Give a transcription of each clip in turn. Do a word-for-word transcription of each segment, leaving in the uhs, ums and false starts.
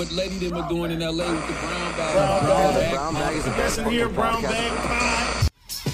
what Lady them are doing in L A with the brown bag. Brown, brown bag. Brown bag is the best Listen here, fucking Brown podcast. Bag Pod.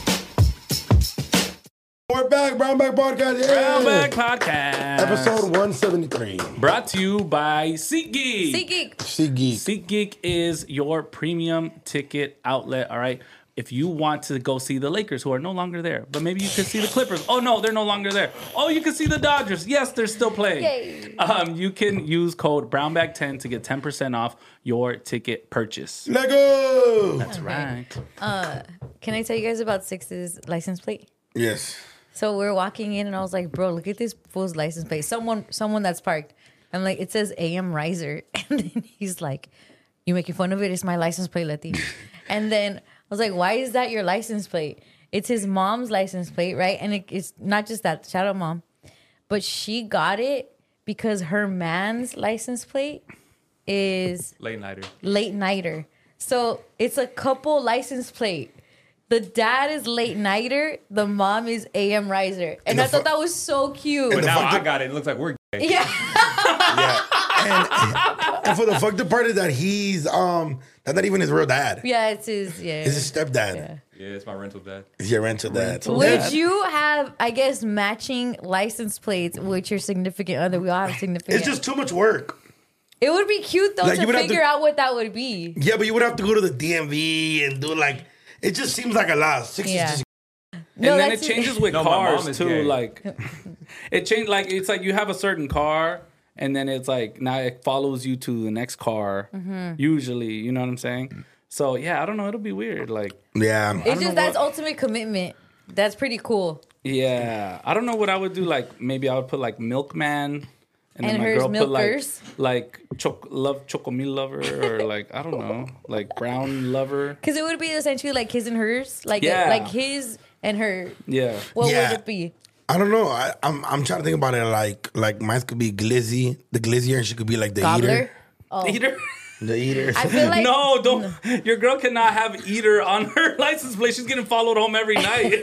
We're back, Brown Bag Podcast. Yeah. Brown Bag Podcast. Episode one seventy-three. Brought to you by SeatGeek. SeatGeek. SeatGeek. SeatGeek is your premium ticket outlet, all right? If you want to go see the Lakers, who are no longer there, but maybe you can see the Clippers. Oh, no, they're no longer there. Oh, you can see the Dodgers. Yes, they're still playing. Yay. Um, you can use code brown bag ten to get ten percent off your ticket purchase. Lego. That's right. Can I tell you guys about Six's license plate? Yes. So we're walking in, and I was like, "Bro, look at this fool's license plate. Someone, someone that's parked." I'm like, "It says A M Riser," and then he's like, "You making fun of it? It's my license plate, Letty." And then I was like, "Why is that your license plate?" It's his mom's license plate, right? And it, it's not just that. Shout out, mom, but she got it because her man's license plate is Late nighter. late nighter. So it's a couple license plate. The dad is late nighter. The mom is A M riser. And, And the I thought fu- that was so cute. But the now fuck I the- got it. It looks like we're gay. Yeah. Yeah. And, and for the fucked up part is that he's um that's not even his real dad. Yeah, it's his, yeah. It's his stepdad. Yeah. Yeah, it's my rental dad. It's your rental dad. Rental Would dad. you have, I guess, matching license plates with your significant other? We all have significant. It's just too much work. It would be cute, though, Like, to you would have to- figure out what that would be. Yeah, but you would have to go to the D M V and do like it just seems like a lot. Six Yeah. is just No, and then it that's- changes with No, my mom cars is too. gay. Like it changed. Like it's like you have a certain car, and then it's like now it follows you to the next car. Mm-hmm. Usually, you know what I'm saying. So yeah, I don't know. It'll be weird. Like yeah. It's just that's ultimate commitment. That's pretty cool. yeah, I don't know what I would do. Like maybe I would put like Milkman. And, And then my hers girl put like Milkers. like choc- love Chocomil lover or like I don't know like brown lover. Because it would be essentially like his and hers. Like, Yeah. like his and her. Yeah. What Yeah. would it be? I don't know. I, I'm I'm trying to think about it like like mine could be Glizzy, the Glizzier, and she could be like the Gobbler? eater. Oh. Eater. The eater. I feel like No, don't. Your girl cannot have eater on her license plate. She's getting followed home every night.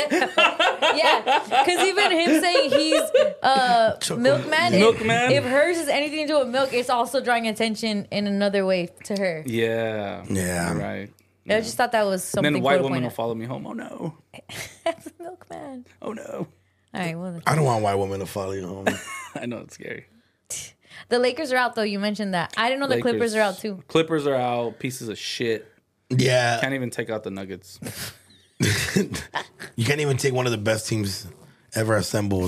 yeah, because even him saying he's uh, milkman, if- Milkman. If, hers is anything to do with milk, it's also drawing attention in another way to her. Yeah. Yeah. You're right. I just thought that was And something. then white cool to women point will out. follow me home. Oh no. That's a milkman. Oh no. All right, well, I don't want white women to follow you home. I know it's scary. the Lakers are out though. You mentioned that. I didn't know the Lakers. Clippers are out too. Clippers are out. Pieces of shit. Yeah. Can't even take out the Nuggets. You can't even take one of the best teams ever assembled.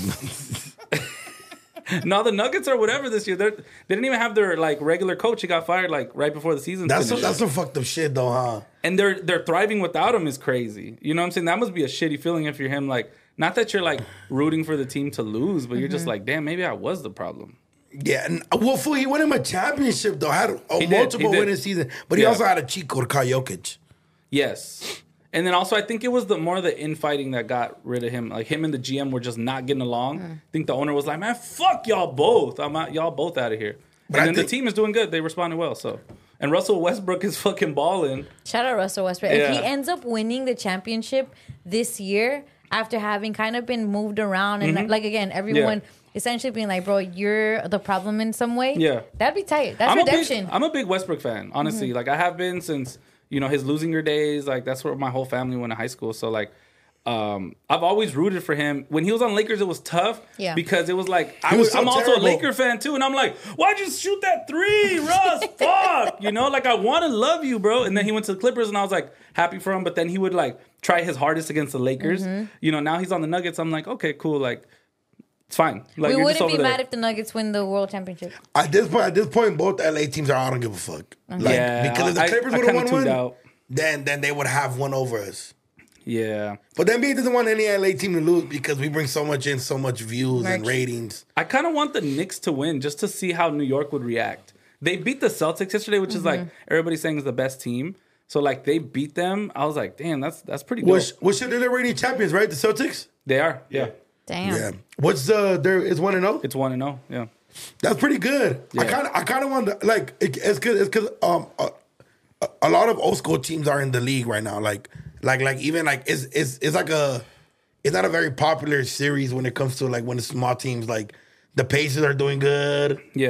No, the Nuggets are whatever this year. They're, they didn't even have their like regular coach. He got fired like right before the season. That's some, finished. that's some fucked up shit though, huh? and they're they're thriving without him is crazy. You know what I'm saying? That must be a shitty feeling if you're him. Like, not that you're like rooting for the team to lose, but you're just like, damn, maybe I was the problem. Yeah, and well, fool, he won him a championship though. Had a He did, multiple he did. winning season, but he Yeah. also had a cheat code, Kyle Jokic. Yes. And then also, I think it was the more the infighting that got rid of him. Like him and the G M were just not getting along. I think the owner was like, "Man, fuck y'all both. I'm out, y'all both out of here." But and I then think- the team is doing good. They responded well. So, and Russell Westbrook is fucking balling. Shout out Russell Westbrook. If he Yeah. ends up winning the championship this year after having kind of been moved around and like again, everyone essentially being like, "Bro, you're the problem in some way." Yeah. that'd be tight. That's I'm redemption. a big, I'm a big Westbrook fan, honestly. Like I have been since you know his losing your days. Like that's where my whole family went to high school. So like. Um, I've always rooted for him. When he was on Lakers, it was tough Yeah. because it was like I He was was, so I'm also terrible. a Laker fan too, and I'm like, why'd you shoot that three, Russ? Fuck, you know, like I want to love you, bro. And then he went to the Clippers, and I was like happy for him. But then he would like try his hardest against the Lakers. Mm-hmm. You know, now he's on the Nuggets. I'm like, okay, cool, like it's fine. Like we you're just wouldn't be over mad there. if the Nuggets win the world championship. At this point, at this point, both L A teams are. I don't give a fuck. Like Yeah, because if the I- Clippers I would have kinda won tuned one, out. then then they would have one over us. Yeah, But the N B A doesn't want any L A team to lose because we bring so much in, so much views and Merch. ratings. I kind of want the Knicks to win just to see how New York would react. They beat the Celtics yesterday, which is like Mm-hmm. everybody's saying is the best team. So like they beat them. I was like, damn, that's that's pretty good. Which which they're the reigning champions, right? The Celtics. They are, yeah. Damn. Yeah. What's the there is one and zero. It's one and zero, yeah. That's pretty good. I Yeah. kind of I kind of want to like it, it's cause it's cause um a, a- a lot of old school teams are in the league right now. Like like like even like it's it's it's like a it's not a very popular series when it comes to like when the small teams like the Pacers are doing good. Yeah.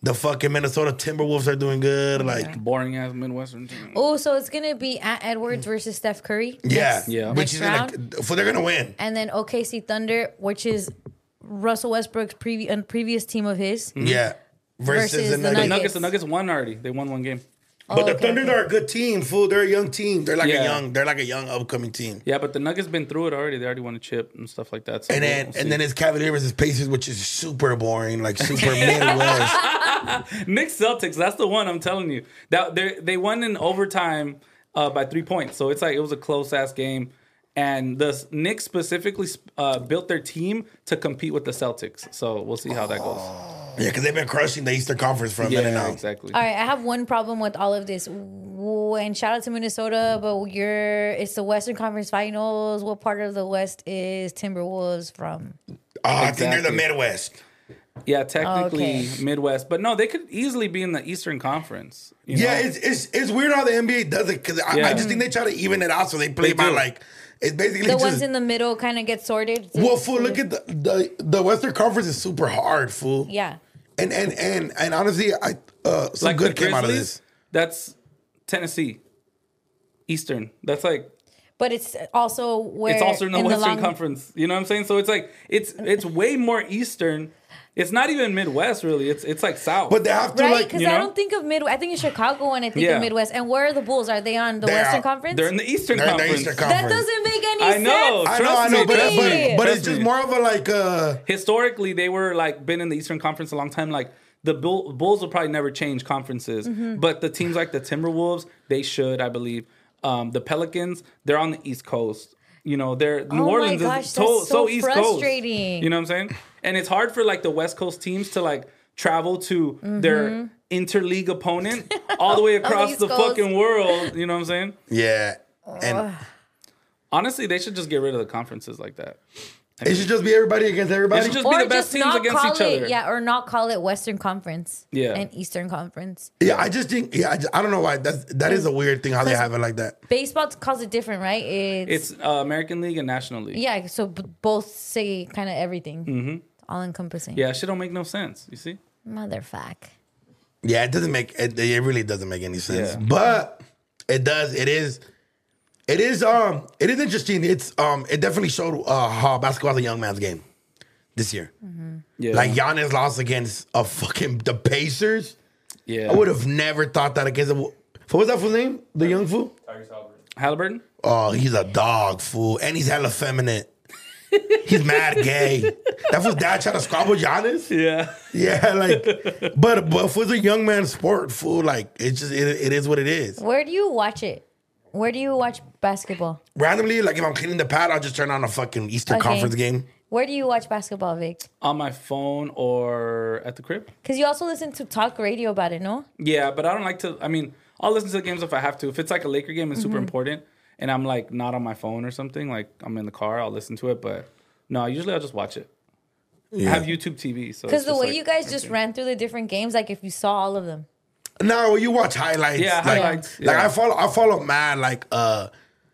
The fucking Minnesota Timberwolves are doing good. Like, Boring ass Midwestern team. Oh, so it's gonna be at Edwards versus Steph Curry. yeah, next- Yeah. which next is round. like, so they're gonna win. And then O K C Thunder, which is Russell Westbrook's previ- uh, previous team of his. Yeah, versus, Versus the the The Nuggets. Nuggets, the Nuggets won already. They won one game. But Oh, the okay, Thunder okay. are a good team, fool. They're a young team. They're like Yeah. a young. They're like a young upcoming team. Yeah, but the Nuggets been through it already. They already won a chip and stuff like that. So And we'll- then we'll see. and then it's Cavaliers versus Pacers, which is super boring, like super Midwest. Knicks Celtics. That's the one I'm telling you. That they they won in overtime uh, by three points. So it's like it was a close ass game. And the Knicks specifically uh, built their team to compete with the Celtics. So we'll see how that goes. Yeah, because they've been crushing the Eastern Conference for a minute Yeah, now. exactly. All right, I have one problem with all of this. And shout out to Minnesota, but you're it's the Western Conference Finals. What part of the West is Timberwolves from? Oh, I think they're the Exactly. Midwest. Yeah, technically Okay. Midwest, but no, they could easily be in the Eastern Conference. you Yeah, know? it's, it's it's weird how the N B A does it because I, Yeah. I just think they try to even it out so they play They by do. like it's basically The just ones in the middle kind of get sorted. well, fool. Look at the, the the Western Conference is super hard, fool. Yeah. And and and and honestly, I uh some like good the came out of Grizzlies, this. that's Tennessee. Eastern. That's like But it's also where it's also in the Western long- Conference. You know what I'm saying? So it's like it's it's way more Eastern. It's not even Midwest really. It's it's like South. But they have to Right, like because you I know? don't think of Midwest. I think of Chicago when I think Yeah. of Midwest. And where are the Bulls? Are they on the They're Western out. Conference? they're in the Eastern they're in the Conference. Eastern that Conference. doesn't make any I sense. know. I know, I Trust know, me, but trust but, me, but trust it's just me. more of a like uh Historically, they were like been in the Eastern Conference a long time. Like the Bull, Bulls will probably never change conferences, Mm-hmm. but the teams like the Timberwolves, they should, I believe. Um, the Pelicans, they're on the East Coast. You know, they're New Oh my Orleans gosh, is so, that's so so East frustrating. Coast. You know what I'm saying? And it's hard for like the West Coast teams to like travel to their interleague opponent all the way across East the Coast. fucking world. You know what I'm saying? yeah. And Honestly, they should just get rid of the conferences like that. it should just be everybody against It everybody. should just be Or the best just teams not against call each it, other. yeah, or not call it Western Conference, Yeah. and Eastern Conference. Yeah, I just think yeah, I, just, I don't know why that's that is a weird thing how they have it like that. Baseball calls it different, right? It's, It's uh, American League and National League. yeah. So b- both say kind of everything, mm-hmm. all encompassing. Yeah, shit don't make no sense. You see? Motherfuck. Yeah, it doesn't make it, it really doesn't make any sense. Yeah. But it does. It is. It is. Um. It is interesting. It's. Um. It definitely showed uh, how basketball is a young man's game this year. Yeah. Like Giannis lost against a fucking the Pacers. yeah. I would have never thought that against. A, what was that fool's name? The young fool. Halliburton? Oh, he's a dog fool, and he's hella feminine. He's mad gay. That was dad trying to squabble Giannis. Yeah. Yeah, like, but but for the young man sport, fool, like it's just it, it is what it is. Where do you watch it? Where do you watch basketball? Randomly, like if I'm cleaning the pad, I'll just turn on a fucking Eastern Okay. Conference game. Where do you watch basketball, Vic? On my phone or at the crib? Because you also listen to talk radio about it, no? Yeah, but I don't like to. I mean, I'll listen to the games if I have to. If it's like a Laker game, it's super important, and I'm like not on my phone or something, like I'm in the car, I'll listen to it. But no, usually I'll just watch it. I have YouTube T V, so Because it's the just way like- you guys just ran through the different games, like if you saw all of them. No, you watch highlights. Yeah, like, highlights, Like yeah. I follow, I follow mad like uh,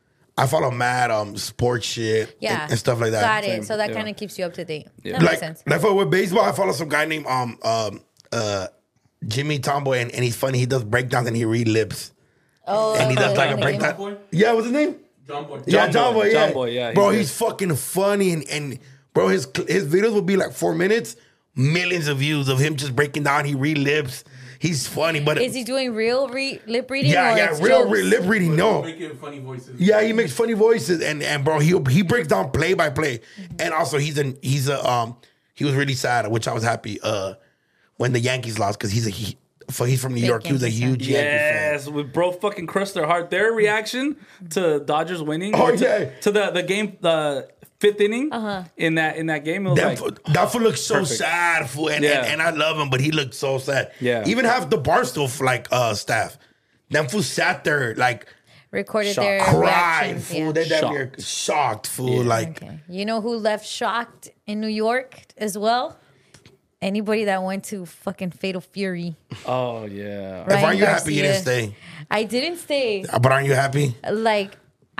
I follow mad um sports shit. Yeah. and, and stuff like that. Got Same, it. So that yeah. kind of keeps you up to date. Yeah. That makes Like, sense. like for with baseball, I follow some guy named um um uh Jimmy Tomboy, and, and he's funny. He does breakdowns and he read lips, Oh, and he does okay, like a okay. breakdown. Boy? Yeah, what's his name? John Boy. Yeah, John John Boy, Boy. Yeah, John Boy, yeah, bro, he's he's fucking funny, and, and bro, his his videos will be like four minutes, millions of views of him just breaking down. He read lips. He's funny, but Is he doing real re- lip reading? yeah, or yeah, it's real, jokes? real lip reading. No, Making funny voices. yeah, he makes funny voices, and and bro, he he breaks down play by play, and also he's an he's a um he was really sad, which I was happy uh when the Yankees lost because he's a he. For he's from New Big York. He was a Yankee fan. huge Yankee fan. Yes, with bro fucking crushed their heart. Their reaction to Dodgers winning, Oh, or to, yeah. to the the game, the fifth inning Uh-huh. in that in that game, it was That, like fool, that fool looks so perfect. sad, fool, and, Yeah. and and I love him, but he looked so sad. Yeah. even half the Barstool like uh staff, them fool sat there like Recorded Shock. their cried, reactions. fool. Yeah. They damn Shocked. near shocked, fool. Like Okay. You know who left shocked in New York as well? Anybody that went to fucking Fatal Fury. oh yeah, if aren't Ryan you happy you didn't Garcia. stay? I didn't stay. But aren't you happy? Like,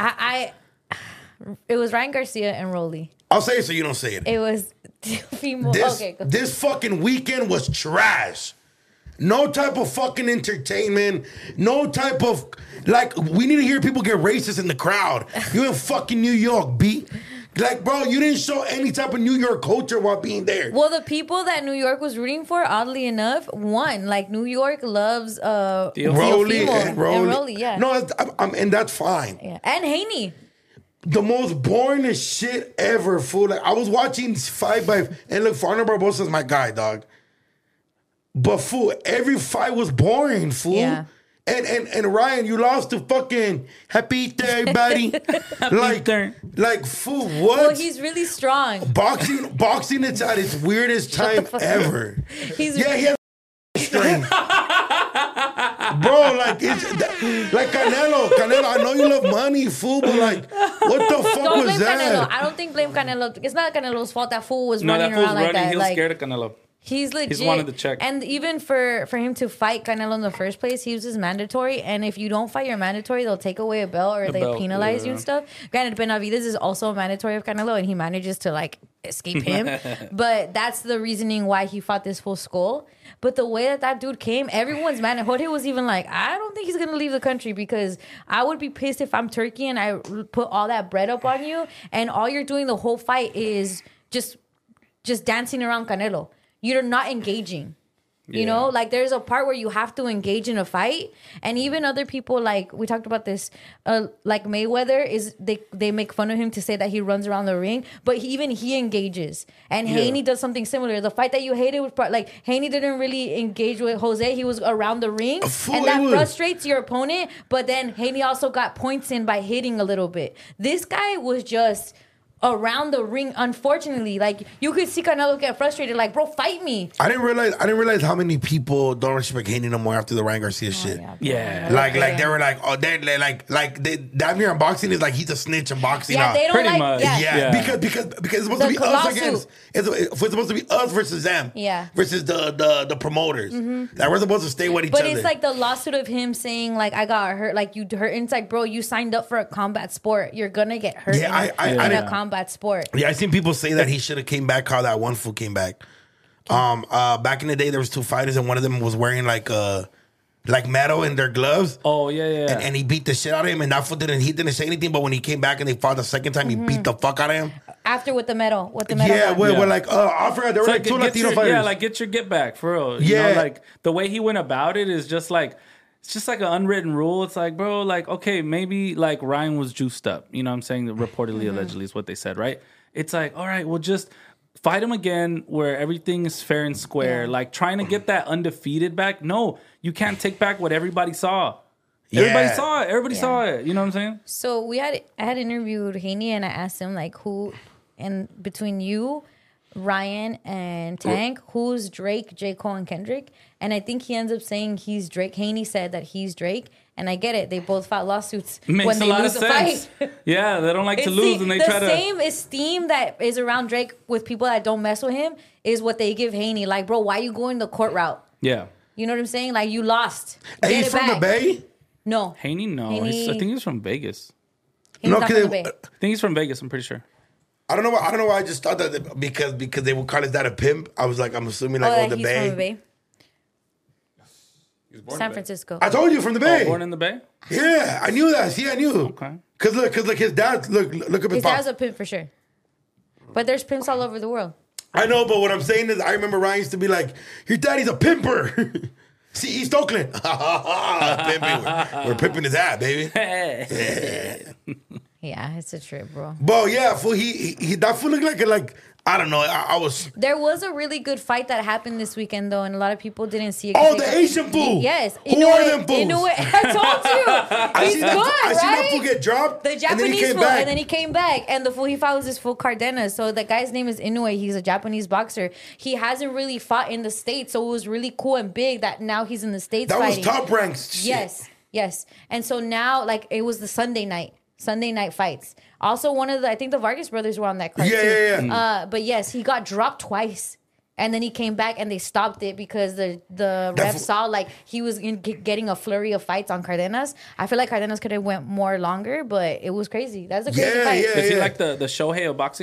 I, I it was Ryan Garcia and Rolly. I'll say it so you don't say it. It was Teofimo. This Okay, go. this fucking weekend was trash. No type of fucking entertainment. No type of like. We need to hear people get racist in the crowd. You in fucking New York, B. Like, bro, you didn't show any type of New York culture while being there. Well, the people that New York was rooting for, oddly enough, won. Like, New York loves uh, Rolly Teofimo and Rolly. and Rolly, yeah. No, I'm, I'm, and that's fine. Yeah. And Haney. The most boringest shit ever, fool. Like, I was watching fight by, and look, Farner Barbosa's my guy, dog. But, fool, every fight was boring, fool. Yeah. And, and and Ryan, you lost to fucking Happy Easter, everybody. like, Easter. like, fool, what? Well, he's really strong. boxing, boxing, it's at its weirdest time fuck up. ever. He's Yeah, he has strength. Bro, like, it's that, like Canelo. Canelo, I know you love money, fool, but like, what the fuck Don't was blame Canelo. that? I don't think blame Canelo. It's not Canelo's fault. That fool was No, running that fool's around like running. that. He was like, scared of Canelo. He's legit. wanted to check. And even for, for him to fight Canelo in the first place, he uses mandatory. And if you don't fight your mandatory, they'll take away a belt or The they belt, penalize you yeah. and stuff. Granted, Benavidez is also a mandatory of Canelo, and he manages to like escape him. But that's the reasoning why he fought this full skull. But the way that that dude came, everyone's mad. Jorge was even like, I don't think he's going to leave the country because I would be pissed if I'm Turkey and I put all that bread up on you. And all you're doing the whole fight is just just dancing around Canelo. You're not engaging. You Yeah. know, like there's a part where you have to engage in a fight, and even other people, like we talked about this, uh, like Mayweather is they they make fun of him to say that he runs around the ring, but he, even he engages. And Yeah. Haney does something similar. The fight that you hated was part, like Haney didn't really engage with Jose. He was around the ring, fool, and that he was. frustrates your opponent. But then Haney also got points in by hitting a little bit. This guy was just around the ring, unfortunately. Like you could see Canelo get frustrated, like, bro, fight me. I didn't realize. I didn't realize how many people don't respect Haney no more after the Ryan Garcia shit. Yeah, Yeah. Like, like they were like, oh, they they like, like they, damn near in boxing is like he's a snitch in boxing. Yeah, now. they don't Pretty like. much. Yeah. Yeah, Yeah. because because because it's supposed The to be us lawsuit. against. It's, it's supposed to be us versus them. Yeah. Versus the the the promoters. Like we're supposed to stay with each But other. it's like the lawsuit of him saying like I got hurt, like you hurt. And it's like, bro, you signed up for a combat sport. You're gonna get hurt Yeah, in, I- a- I- in I a didn't- combat sport. yeah, I seen people say that he should have came back. How that one fool came back. Um, uh, back in the day, there was two fighters, and one of them was wearing like uh, like metal in their gloves. Oh, yeah, yeah. And, and he beat the shit out of him, and that fool didn't. He didn't say anything, but when he came back and they fought the second time, he beat the fuck out of him. After with the medal, with the medal. Yeah, gun. we're, Yeah. we're like, uh, I forgot there were It's like, two get Latino your, fighters. Yeah, like get your get back for real. You Yeah. know, like the way he went about it is just like it's just like an unwritten rule. It's like, bro, like okay, maybe like Ryan was juiced up. You know what I'm saying? Reportedly, Mm-hmm. allegedly is what they said, right? It's like, all right, well, just fight him again where everything is fair and square. Yeah. Like trying to get that undefeated back. No, you can't take back what everybody saw. Yeah. Everybody saw it. Everybody Yeah. saw it. You know what I'm saying? So we had I had interviewed Haney and I asked him like who, and between you, Ryan and Tank, who's Drake, J. Cole, and Kendrick? And I think he ends up saying he's Drake. Haney said that he's Drake, and I get it. They both filed lawsuits Makes when a they lot lose of the sense. fight. Yeah, they don't like to It's lose, the, and they the try to. same esteem that is around Drake with people that don't mess with him is what they give Haney. Like, bro, why you going the court route? Yeah, You know what I'm saying? Like, you lost. Hey, Get he's it from back. the Bay? No. Haney, no, Haney- He's, I think he's from Vegas. He's No, not 'cause from the they- Bay. I think he's from Vegas. I'm pretty sure. I don't know. Why, I don't know why I just thought that they- because because they would call his dad a pimp. I was like, I'm assuming like, Oh, oh, that the he's Bay. from the Bay. He was born San in the Bay. Francisco. I told you from the Bay. Oh, born in the Bay. Yeah, I knew that. See, I knew. Okay. Cause look, cause look, his dad. Look, look up his His pop. dad's a pimp for sure. But there's pimps all over the world. I know, but what I'm saying is, I remember Ryan used to be like, "Your daddy's a pimper." See, East Oakland, pimping. We're, we're pimping his ass, baby. Yeah, it's a trip, bro. But yeah, fool, he, he, he that fool looked like a, like I don't know. I, I was. There was a really good fight that happened this weekend, though, and a lot of people didn't see it. 'cause Oh, they the got- Asian fool. Yes. Who Inoue- are them fools? Inoue- I told you. I He's seen good, that, I seen that fool right? get dropped. The and then he Japanese came fool, back. and then he came back, and the fool he fought was this fool Cardenas. So the guy's name is Inoue. He's a Japanese boxer. He hasn't really fought in the States, so it was really cool and big that now he's in the States that fighting. was top ranks. Shit. Yes, yes. And so now, like, it was the Sunday night, Sunday night fights. Also, one of the, I think the Vargas brothers were on that card Yeah, too. yeah, yeah. Uh, but yes, he got dropped twice. And then he came back and they stopped it because the, the That ref fo- saw like he was in, get, getting a flurry of fights on Cardenas. I feel like Cardenas could have went more longer, but it was crazy. That's a crazy Yeah, fight. yeah. Is he like the the Shohei of boxing?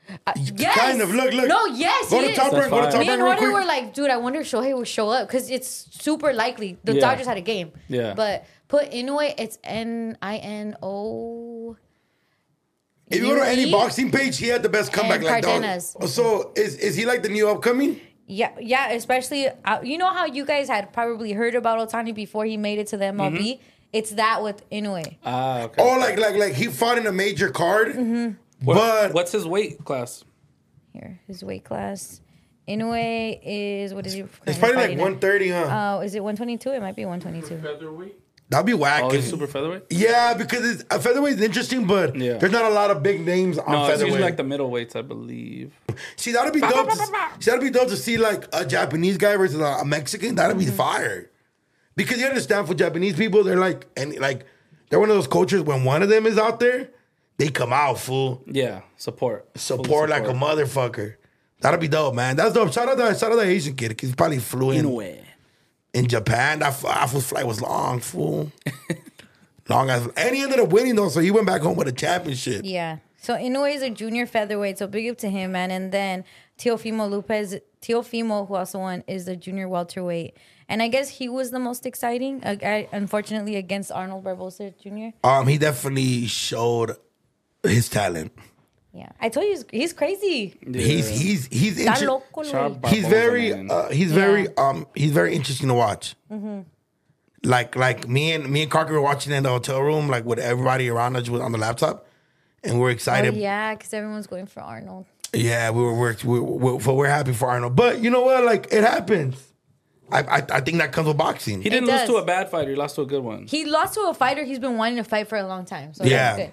Uh, yes. Kind of. Look, look. No, yes, Go he to is. top That's rank. Go to fine. top Me rank and real Jordan quick. were like, dude, I wonder if Shohei will show up because it's super likely. The Yeah. Dodgers had a game. Yeah. But put Inoue, it's N I N O. If you go to any U E? boxing page, he had the best comeback. And Like dog. Cardenas. So is is he like the new upcoming? Yeah, yeah, especially, uh, you know how you guys had probably heard about Otani before he made it to the M L B? Mm-hmm. It's that with Inoue. Ah, okay. Oh, like like like he fought in a major card, Mm-hmm. What- but what's his weight class? Here, his weight class. Inoue is, what is he? it's probably like fighting at? one thirty, huh? Oh, is it one twenty-two? It might be one twenty-two. That'd be whack. Oh, if- he's super featherweight. yeah, because it's, a featherweight is interesting, but Yeah. there's not a lot of big names on No, it's featherweight. usually like the middleweights, I believe. See, that'd be dope. To, see, that'd be dope to see like a Japanese guy versus a, a Mexican. That'd be Mm-hmm. fire. Because you understand, for Japanese people, they're like, and like, they're one of those cultures. When one of them is out there, they come out full Yeah, support. Full support like a motherfucker. That'd be dope, man. That's dope. Shout out to shout out to the Asian kid. 'Cause he's probably flew in Inoue. in Japan. That, f- that fool's flight was long, fool. long as, and he ended up winning though, so he went back home with a championship. Yeah. So Inoue is a junior featherweight, so big up to him, man. And then Teofimo Lopez, Teofimo, who also won, is the junior welterweight. And I guess he was the most exciting, uh, I, unfortunately, against Arnold Barbosa Junior Um, he definitely showed his talent. Yeah. I told you, he's, he's crazy. He's he's he's Está inter- loco, Sharp güey. he's Barbosa, very man. uh, he's Yeah. very um he's very interesting to watch. Like like me and me and Carter were watching in the hotel room, like with everybody around us was on the laptop, and we're Oh, excited. yeah, because everyone's going for Arnold. Yeah, we were we're, we're, we're, so we're happy for Arnold. But you know what? Like it happens. I I, I think that comes with boxing. He didn't lose does. to a bad fighter. He lost to a good one. He lost to a fighter he's been wanting to fight for a long time. So Yeah. that's good.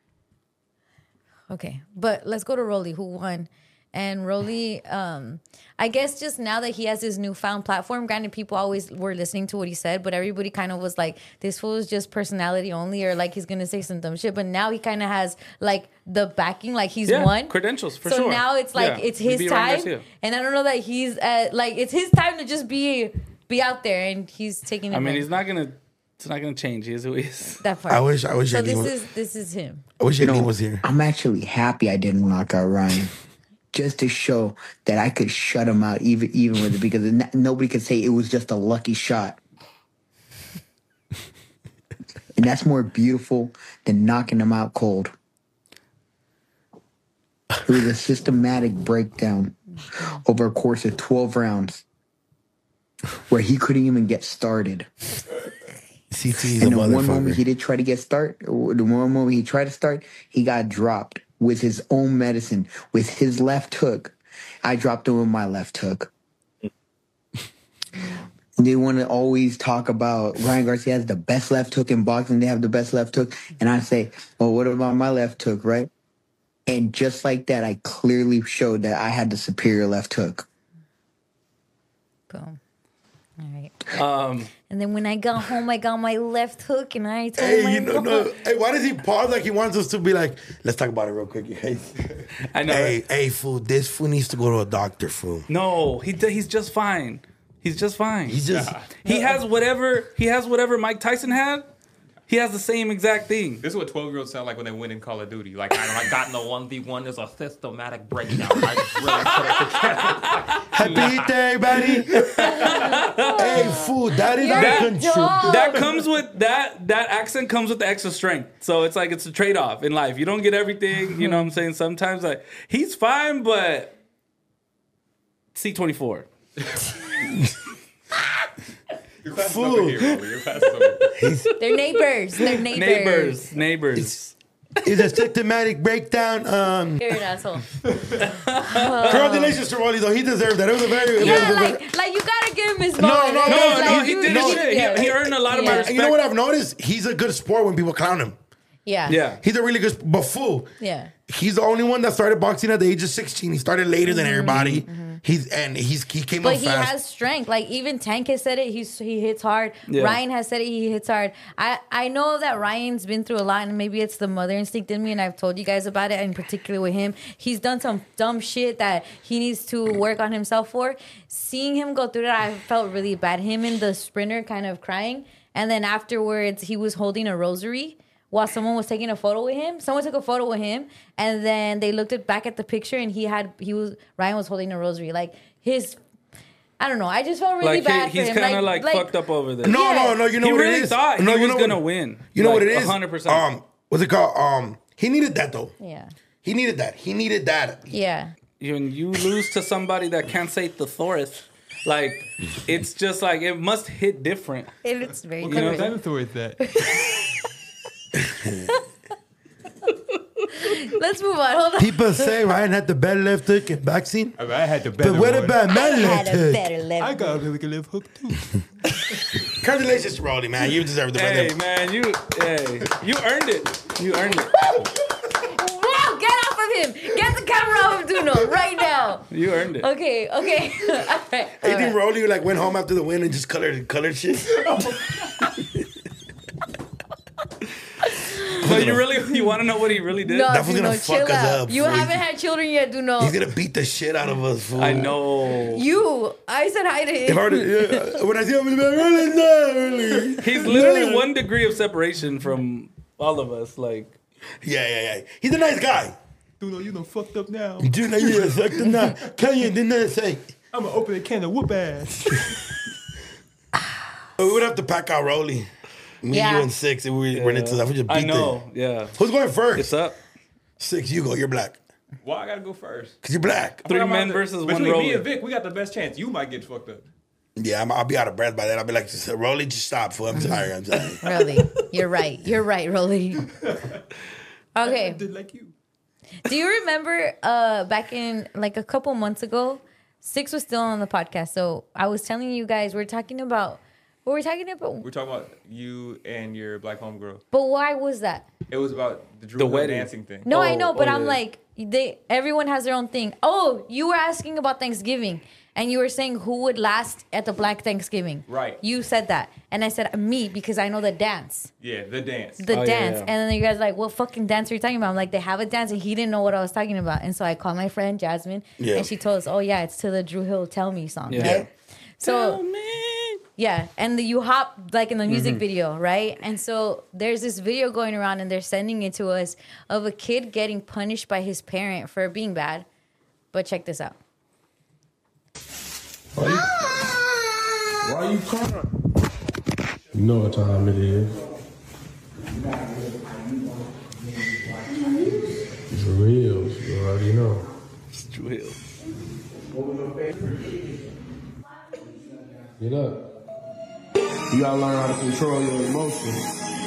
Okay, but let's go to Rolly, who won. And Rolly, um, I guess just now that he has his newfound platform, granted, people always were listening to what he said, but everybody kind of was like, this fool is just personality only, or like he's going to say some dumb shit. But now he kind of has like the backing, like he's Yeah, won. credentials, for so sure. now it's like, Yeah, it's he his beat Ryan time. Garcia. And I don't know that he's, uh, like, it's his time to just be be out there, and he's taking it. I mean, back. he's not gonna. It's not gonna change. He is who he is. That part. I wish I wish So Yanni this was, is this is him. I wish You Yanni know, was here. I'm actually happy I didn't knock out Ryan, just to show that I could shut him out even even with it, because n- nobody could say it was just a lucky shot. And that's more beautiful than knocking him out cold. It was a systematic breakdown over a course of twelve rounds where he couldn't even get started. C T is a And the one moment motherfucker. he did try to get start, the one moment he tried to start, he got dropped with his own medicine, with his left hook. I dropped him with my left hook. They want to always talk about Ryan Garcia has the best left hook in boxing. They have the best left hook. And I say, well, what about my left hook, right? And just like that, I clearly showed that I had the superior left hook. Boom. All right. Um, And then when I got home, I got my left hook, and I told Hey, my you know, no. Hey, why does he pause like he wants us to be like, let's talk about it real quick, you guys? I know. Hey, hey, fool, this fool needs to go to a doctor, fool. No, he he's just fine. He's just fine. He's just, he has whatever he has whatever Mike Tyson had. He has the same exact thing. This is what twelve year olds sound like when they win in Call of Duty. Like, I, I got in the one v one. There's a systematic breakdown. I just really put it together. happy day, buddy. Hey, fool, that is You're out of dumb. control. That comes with that that accent comes with the extra strength. So it's like it's a trade off in life. You don't get everything. You know what I'm saying? Sometimes like he's fine, but C twenty-four. You're passing Fool. over here, Rolly. You're passing over here. They're neighbors. They're neighbors. Neighbors, neighbors. It's a systematic breakdown. Um, You're an asshole. congratulations to Rolly, though. He deserved that. It was a very, it Yeah, was a very like, like you gotta give him his No, moment. no, It no, was No, like, no, he you- did you- his shit. yeah. He, he earned a lot of my Yeah. respect. You know what I've noticed? He's a good sport when people clown him. Yeah. Yeah. He's a really good, but fool. Yeah. He's the only one that started boxing at the age of sixteen. He started later than everybody. He's and he's he came But up he fast. has strength. Like even Tank has said it. He's he hits hard. Yeah. Ryan has said it. He hits hard. I I know that Ryan's been through a lot, and maybe it's the mother instinct in me. And I've told you guys about it. And particularly with him, he's done some dumb shit that he needs to work on himself for. Seeing him go through that, I felt really bad. Him and the sprinter kind of crying, and then afterwards, he was holding a rosary while someone was taking a photo with him. Someone took a photo with him, and then they looked at back at the picture, and he had he was Ryan was holding a rosary. Like his, I don't know. I just felt really Like bad he, for he's him. kind of like, like fucked up over there. No, Yeah. no, no. You know he what really it is? thought no, he you was know gonna what, win. You know like, what it is? one hundred percent. Um, what's it called? Um, he needed that though. Yeah. He needed that. He needed that. Yeah. When you lose to somebody that can't say thesaurus, like it's just like it must hit different. It, it's very What kind of different. dinosaur is that? Let's move on. Hold on. People say Ryan had the better left hook in boxing. I, mean, I had the better But what one. about my I left had a hook? better left. I got a really good left hook too. Congratulations, Rolly, man. You deserve the Hey better. man, you hey, you earned it. You earned it. Wow, get off of him. Get the camera off of Duno right now. You earned it. Okay, okay. All right. Hey, all think right. Rolly like went home after the win and just colored colored shit? But you really you want to know what he really did? No, That was Duno, gonna chill fuck us out. up, You fool. haven't had children yet, Duno. He's gonna beat the shit out of us, fool. I know. You, I said hi to If I him. were to, yeah, when I see him, I'm like, Rolly's not Rolly. He's literally one degree of separation from all of us. Like Yeah, yeah, yeah. He's a nice guy. Dude, you done fucked up now. Dude, like, yeah, fuck the night. Kanye did not say. I'm gonna open a can of whoop ass. We would have to pack out Rolly. Me, Yeah. you, and six. If we run into that, we just beat I know. Yeah. The, who's going first? It's up. Six, you go. You're black. Why I gotta go first? Because you're black. Three I'm men out versus there. one Between me roller. and Vic, we got the best chance. You might get fucked up. Yeah, I'm, I'll be out of breath by then. I'll be like, Rolly, just stop, fool. I'm sorry. I'm sorry. Really, you're right. You're right, Rolly. I Okay. did like you. Do you remember uh, back in like a couple months ago, Six was still on the podcast. So I was telling you guys, we're talking about, what were we talking about? We're talking about you and your black homegirl. But why was that? It was about the Drew The Hill wedding. dancing thing. No, I Oh, know, but oh, I'm yeah. like, they everyone has their own thing. Oh, you were asking about Thanksgiving, and you were saying who would last at the Black Thanksgiving. Right. You said that, and I said me because I know the dance, Yeah, the dance. the Oh, yeah, dance, yeah. and then you guys like, what fucking dance are you talking about? I'm like, they have a dance, and he didn't know what I was talking about, and so I called my friend Jasmine, Yeah. and she told us, oh yeah, it's to the Drew Hill "Tell Me" song, Yeah. right? So. Yeah, and the, you hop like in the music Mm-hmm. video, right? And so there's this video going around, and they're sending it to us of a kid getting punished by his parent for being bad. But check this out. Why you crying? You know what time it is. Drew Hills, you already know. It's Drew Hill. Get up. You gotta learn how to control your emotions.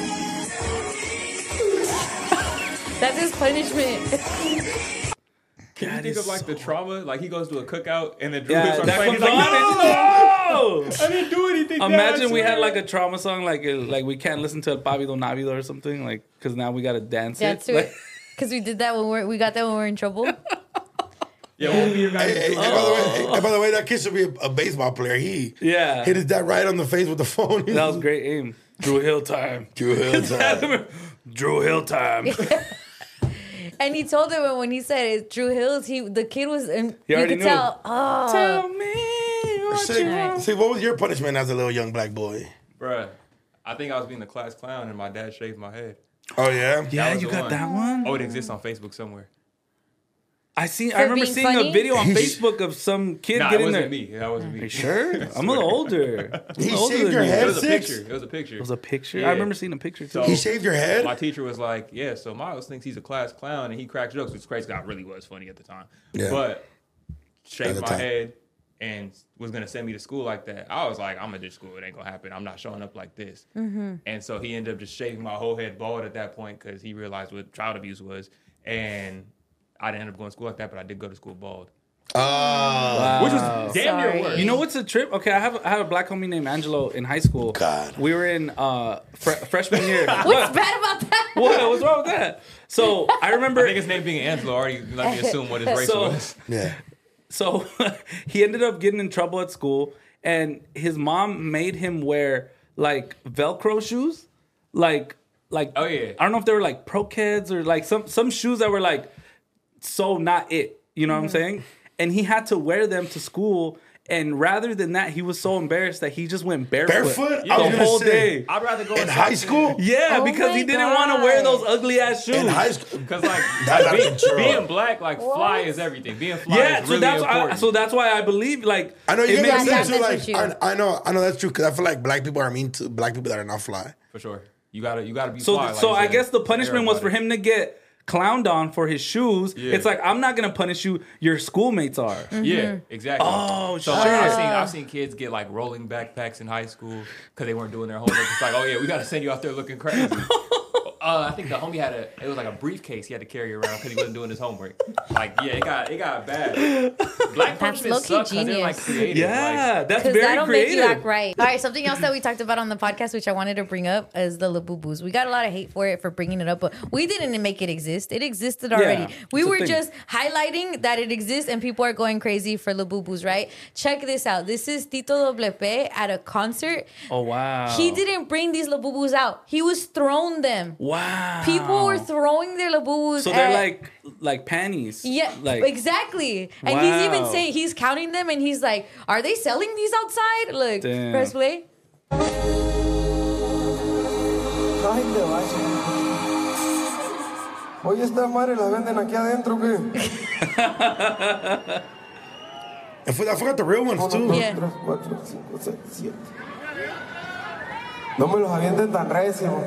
That's his punishment. Can you That think is of like the trauma? Like he goes to a cookout and then Drew Yeah, Hill starts that playing. comes He's on. like, and- no! I didn't do anything. Dad, Imagine I we had swear." like a trauma song, like uh, like we can't listen to El Pavido Navido or something, like because now we gotta dance That's it. it. Like, Because we did that when we're, we got that when we were in trouble. Yeah, what would be your guys' Hey, hey, Drew hey, Hill? by the way, hey, hey, by the way, that kid should be a, a baseball player. He yeah, hit his dad right on the face with the phone. that was great aim. Drew Hill time. Drew Hill time. Drew Hill time. And he told him when he said it's Drew Hills, he the kid was, and He you already could knew. tell, oh. Tell me what See, you want. see, what was your punishment as a little young black boy? Bruh, I think I was being the class clown and my dad shaved my head. Oh yeah, Yeah, was you the got one. that one. Oh, it exists on Facebook somewhere. I seen. For I remember being seeing funny? a video on Facebook of some kid Nah, it getting wasn't there. me. That wasn't me. Are you sure? I'm a little older. I'm He older shaved than your you. head? It was a Six? picture. It was a picture. It was a picture. Yeah. I remember seeing a picture too. So- he shaved your head. My teacher was like, yeah, so Miles thinks he's a class clown and he cracks jokes, which is crazy. God really was funny at the time. Yeah. But At shaved the my time. head and was going to send me to school like that. I was like, I'm going to do school. It ain't going to happen. I'm not showing up like this. Mm-hmm. And so he ended up just shaving my whole head bald at that point because he realized what child abuse was. And I didn't end up going to school like that, but I did go to school bald. Oh, Which was damn Sorry. near worse. You know what's a trip? Okay, I have I have a black homie named Angelo in high school. God. We were in uh, fre- freshman year. What's what? bad about that? What? What's wrong with that? So I remember. I think his name being Angelo already let me assume what his race So- was. yeah. So he ended up getting in trouble at school, and his mom made him wear like Velcro shoes, like like Oh, yeah. I don't know if they were like Pro Kids or like some some shoes that were like so not it. You know what I'm saying? And he had to wear them to school, And rather than that, he was so embarrassed that he just went barefoot, Barefoot? the I was gonna whole say. day. I'd rather go In and high talk school? Yeah, Oh because he my didn't want to wear God. those ugly ass shoes. In high school. Because like That's being, not true. being black, like fly is everything. Being fly yeah, is so really that's I, important. so that's why I believe like I know you it get makes what I'm Yeah, saying that too. messes Like, with I, I know, I know that's true because I feel like black people are mean to black people that are not fly. For sure, you gotta you gotta be So, fly. like so you I said. guess the punishment was for Everybody. him to get clowned on for his shoes. Yeah. It's like I'm not gonna punish you. Your schoolmates are. Yeah, exactly. Oh, so shit. like, I've seen I've seen kids get like rolling backpacks in high school because they weren't doing their homework. It's like, oh yeah, we gotta send you out there looking crazy. Uh, I think the homie had a it was like a briefcase he had to carry around because he wasn't doing his homework. Like yeah, it got it got bad. Black punishment low-key suck because they're like genius. creative. Yeah, Like, that's Because very that'll make you creative. act right. All right, something else that we talked about on the podcast, which I wanted to bring up, is the Labubu's. We got a lot of hate for it for bringing it up, but we didn't make it exist. It existed already. we it's a were thing. just highlighting that it exists, and people are going crazy for Labubu's, right? Check this out. This is Tito W P at a concert. Oh wow. He didn't bring these Labubu's out. He was throwing them. Wow. People were throwing their Labubu's. So they're at- like like panties. Yeah, Like exactly. And he's even Wow. saying, he's counting them, and he's like, are they selling these outside? Look, Damn. press play. Ay, te vaya. Oye, estas madres las venden aquí adentro, ¿qué? And for, I forgot the real ones too. Yeah. Tres, cuatro, cinco, seis, siete. No me los avienten tan recio.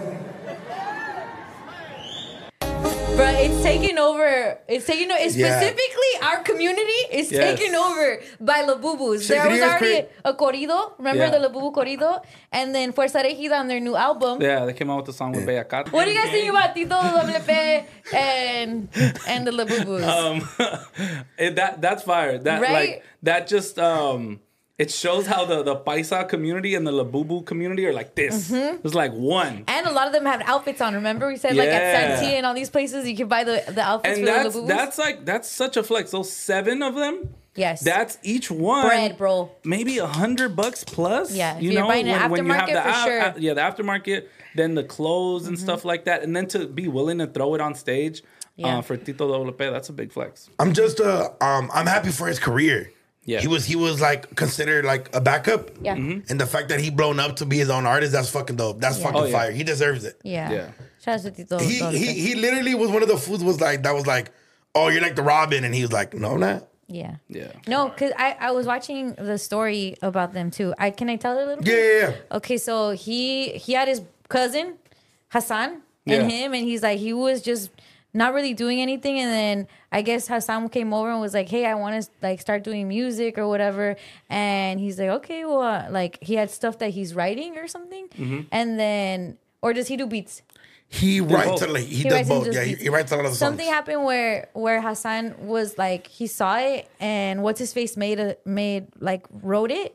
Bro, it's taken over. It's taken over. It's Yeah. specifically our community is Yes. taken over by Labubus. Shit, There was you guys already create- a corrido. Remember Yeah. the Labubu corrido? And then Fuerza Regida on their new album. yeah, they came out with the song with Bellacat. What do you guys think about Tito W P and and the Labubus? Um, it, that that's fire. That Right? like that just um, it shows how the the Paisa community and the Labubu community are like this. Mm-hmm. It's like one. And a lot of them have outfits on. Remember we said like Yeah. at Santi and all these places you can buy the, the outfits And for that's the Labubus. that's like that's such a flex. Those seven of them. Yes. That's each one. bread, bro. Maybe a hundred bucks plus. Yeah, if you you're know, buying an when, when you have aftermarket, the for af- sure. af- yeah, the aftermarket, then the clothes and stuff like that, and then to be willing to throw it on stage Yeah. uh, for Tito W P, that's a big flex. I'm just uh um I'm happy for his career. Yeah. He was he was like considered like a backup. Yeah. Mm-hmm. And the fact that he blown up to be his own artist, that's fucking dope. That's Yeah. fucking Oh, yeah. fire. He deserves it. Yeah. Yeah. Shout out to Tito He W P. he he literally was one of the foods was like that was like, oh, you're like the Robin, and he was like, no, I'm not. Yeah. Yeah. No, because I, I was watching the story about them too. I Can I tell it a little Yeah, bit? yeah, yeah. Okay, so he he had his cousin, Hassan, Yeah. and him, and he's like, he was just not really doing anything. And then I guess Hassan came over and was like, hey, I want to like start doing music or whatever. And he's like, okay, well, uh, like he had stuff that he's writing or something. Mm-hmm. And then, or does he do beats? He writes both. a, like, he, He does writes and both. just Yeah, he, beats. he writes a lot of the songs. Something happened where where Hassan was like he saw it and what's his face made a made like wrote it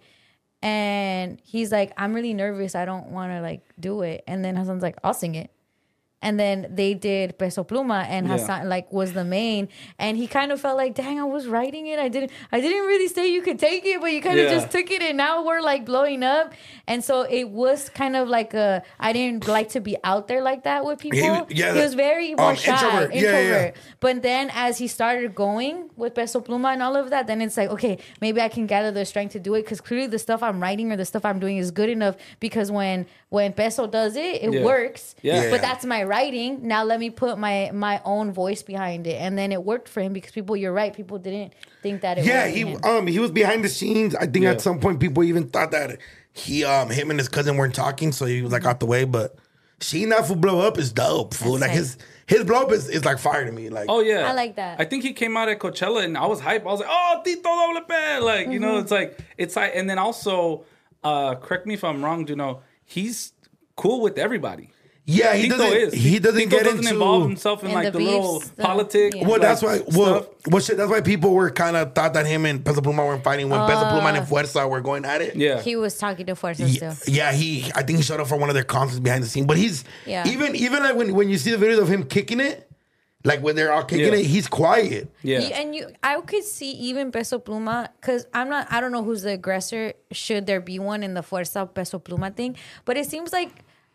and he's like I'm really nervous, I don't want to like do it, and then Hassan's like I'll sing it. And then they did Peso Pluma, and Yeah. Hassan like was the main, and he kind of felt like, dang, I was writing it. I didn't, I didn't really say you could take it, but you kind of Yeah. just took it, and now we're like blowing up. And so it was kind of like a, I didn't like to be out there like that with people. He was- yeah, he was very more um, shy, introvert. introvert. Yeah, yeah, yeah. But then as he started going with Peso Pluma and all of that, then it's like, okay, maybe I can gather the strength to do it, because clearly the stuff I'm writing or the stuff I'm doing is good enough, because when when Peso does it, it Yeah. works. Yeah. But that's my writing. Now let me put my my own voice behind it. And then it worked for him, because people, you're right, people didn't think that it Yeah, worked he for him. um he was behind the scenes. I think Yeah. at some point people even thought that he um him and his cousin weren't talking, so he was like out the way. But seeing that fool blow up is dope, fool. That's Like tight. his his blow up is, is like fire to me. Like Oh yeah, I like that. I think he came out at Coachella and I was hyped. I was like, "Oh, Tito W P!" Like you Mm-hmm. know, it's like it's like, and then also, uh, correct me if I'm wrong, you know, he's cool with everybody. yeah, he Tito doesn't is. he doesn't Tito get doesn't into involve himself in In like the the, little beefs, the- politic. yeah. Well, like, that's why. Well, stuff. well, shit, that's why people were kind of thought that him and Peso Pluma were fighting when Peso Pluma and Fuerza were going at it. Yeah, He was talking to Fuerza Yeah, still. yeah, he. I think he showed up for one of their concerts behind the scene. But he's Yeah. even even like when when you see the videos of him kicking it, like when they're all kicking Yeah. it, he's quiet. yeah. You- and you, I could see even Peso Pluma, because I'm not, I don't know who's the aggressor. Should there be one in the Fuerza Peso Pluma thing? But it seems like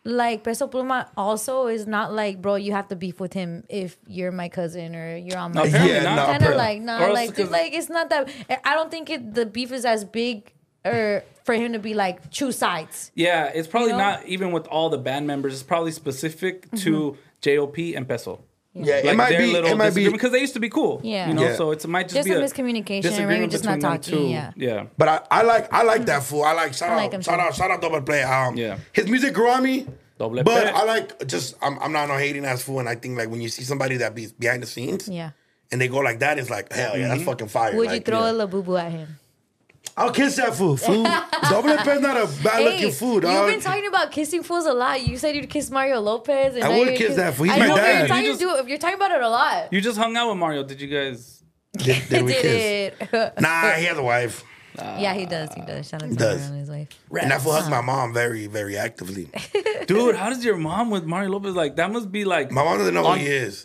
like Peso Pluma also is not like, bro, you have to beef with him if you're my cousin or you're on my Apparently Yeah, not. no, kind of but- like Or nah, else like because- like it's not that. I don't think it the beef is as big or for him to be like choose sides. Yeah, it's probably You know? not even with all the band members. It's probably specific to J O P and Peso. Yeah, it Like might their be. little It might be. disagreement, because they used to be cool. Yeah. you know. Yeah. So it's, it might just, Just be a a miscommunication, disagreement maybe just not between them talking, two. yeah. yeah. But I, I like I like that fool. I like shout I out like him shout too. out shout out Double Play. Um, Yeah. his music grew on me. Doble But P. I like just I'm I'm not no hating ass fool, and I think like when you see somebody that be behind the scenes, Yeah. and they go like that, it's like hell yeah, that's fucking fire. Would you Like, throw yeah. a la boo boo at him? I'll kiss that fool. Fool. Double P's not a bad looking fool, you've dog. been talking about kissing fools a lot. You said you'd kiss Mario Lopez. And I now would you're kiss that fool. He's I my know, but dad. You're talking, You just- do- you're talking about it a lot. You just hung out with Mario. Did you guys? Did, did we kiss? Did it? Nah, he has a wife, Yeah, he does. He does. Shout out to does. Mario and his wife. and that fool hugs my mom very very actively. Dude, how does your mom with Mario Lopez, like, that must be like. My mom doesn't know On- who he is.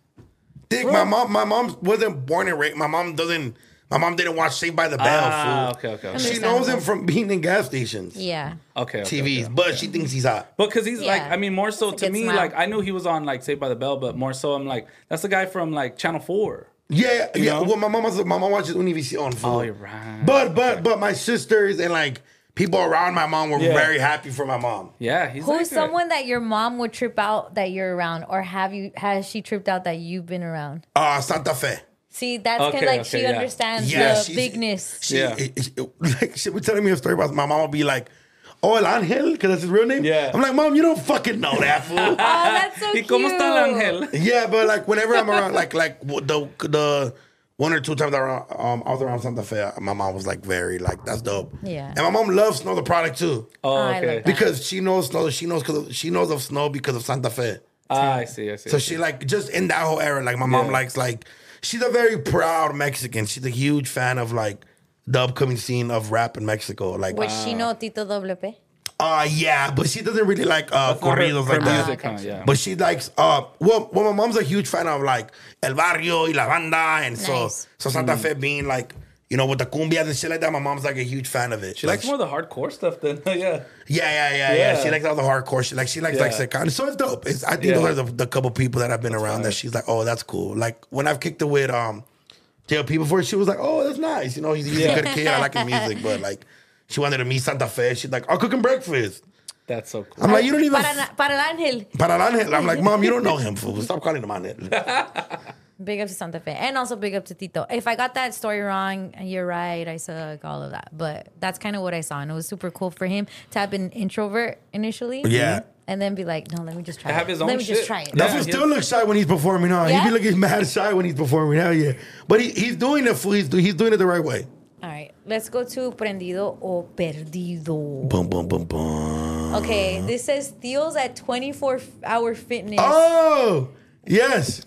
Dick, my mom, my mom wasn't born and raised. My mom doesn't. My mom didn't watch Saved by the Bell. Ah, fool. okay, okay. okay. She knows him from being in gas stations, Yeah. Okay, okay, T Vs, okay. but she thinks he's hot. But because he's like, Yeah. I mean, more so That's a to good me, smile. like, I knew he was on like Saved by the Bell, but more so, I'm like, that's the guy from like Channel Four. Yeah, yeah. know? Well, my mom, was- my mom watches Univision. fool. Oh, you're right. But but but my sisters and like people around my mom were Yeah. very happy for my mom. Yeah, he's Who's like that. someone that your mom would trip out that you're around, or have you has she tripped out that you've been around? Uh Santa Fe. See, that's Okay, kind of like okay, she yeah. understands Yeah, the she's- bigness. She, Yeah. it- it- it- like she was telling me a story about my mom would be like, "Oh, El Angel," because that's his real name. Yeah. I'm like, Mom, you don't fucking know that fool. Oh, that's so ¿Y cute. cómo está el ángel? Yeah, but like whenever I'm around, like like w- the the one or two times I, was around, um, I was around Santa Fe, my mom was like very like that's dope. Yeah. and my mom loves Snow the product too Oh, I love okay. that. because she knows Snow. She knows because she knows of Snow because of Santa Fe. Ah, I see, I see. So I she see. like just in that whole era, like my mom Yeah. likes like she's a very proud Mexican. She's a huge fan of like the upcoming scene of rap in Mexico. Like, Would she know Tito Doble P? uh yeah, but she doesn't really like uh That's not her- corridos her like that. music, huh? Yeah. But she likes uh well, well my mom's a huge fan of like El Barrio y La Banda, and so Nice. so Santa Fe being like, you know, with the cumbias and shit like that, my mom's like a huge fan of it. She likes more of the hardcore stuff than, yeah. Yeah, yeah, yeah, yeah, Yeah. She likes all the hardcore shit. Like she likes like Yeah. Secana. So it's dope. It's, I think Yeah. those are the, the couple people that I've been around fire. that she's like, oh, that's cool. Like when I've kicked it with um J L P before, she was like, oh, that's nice. You know, he's, he's Yeah. a good kid. I like his music, but like she wanted to meet Santa Fe. She's like, I'll cook him breakfast. That's so cool. I'm like, you don't even. Para, para el ángel. Para el Ángel. I'm like, Mom, you don't know him, fool. Stop calling him Ángel. Big up to Santa Fe. And also big up to Tito. If I got that story wrong, you're right. I suck, all of that. But that's kind of what I saw. And it was super cool for him to have been introvert initially. Yeah. And then be like, no, let me just try To have it. his own Let me just shit. try it. That Yeah, fool he still has- looks shy when he's performing. Huh? Yeah? He be looking mad shy when he's performing. Hell yeah. But he, he's doing it, fool. He's, do- he's doing it the right way. All right. Let's go to Prendido o Perdido. Boom, boom, boom, boom. Okay. This says steals at twenty-four hour fitness. Oh, yes.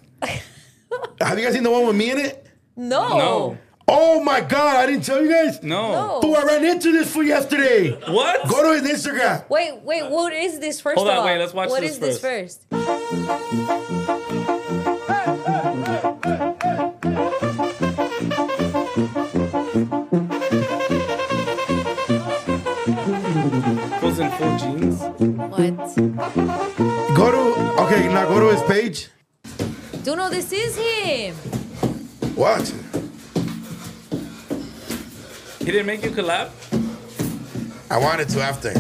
Have you guys seen the one with me in it? No. No. Oh my God, I didn't tell you guys. No. No. Fool, I ran into this fool yesterday. What? Go to his Instagram. Wait, wait. What is this first Hold of on, all? wait, let's watch What this is this first? Goes in full jeans. What? Go to, okay, now go to his page. Dude, no, this is him. Watch. He didn't make you collab? I wanted to after.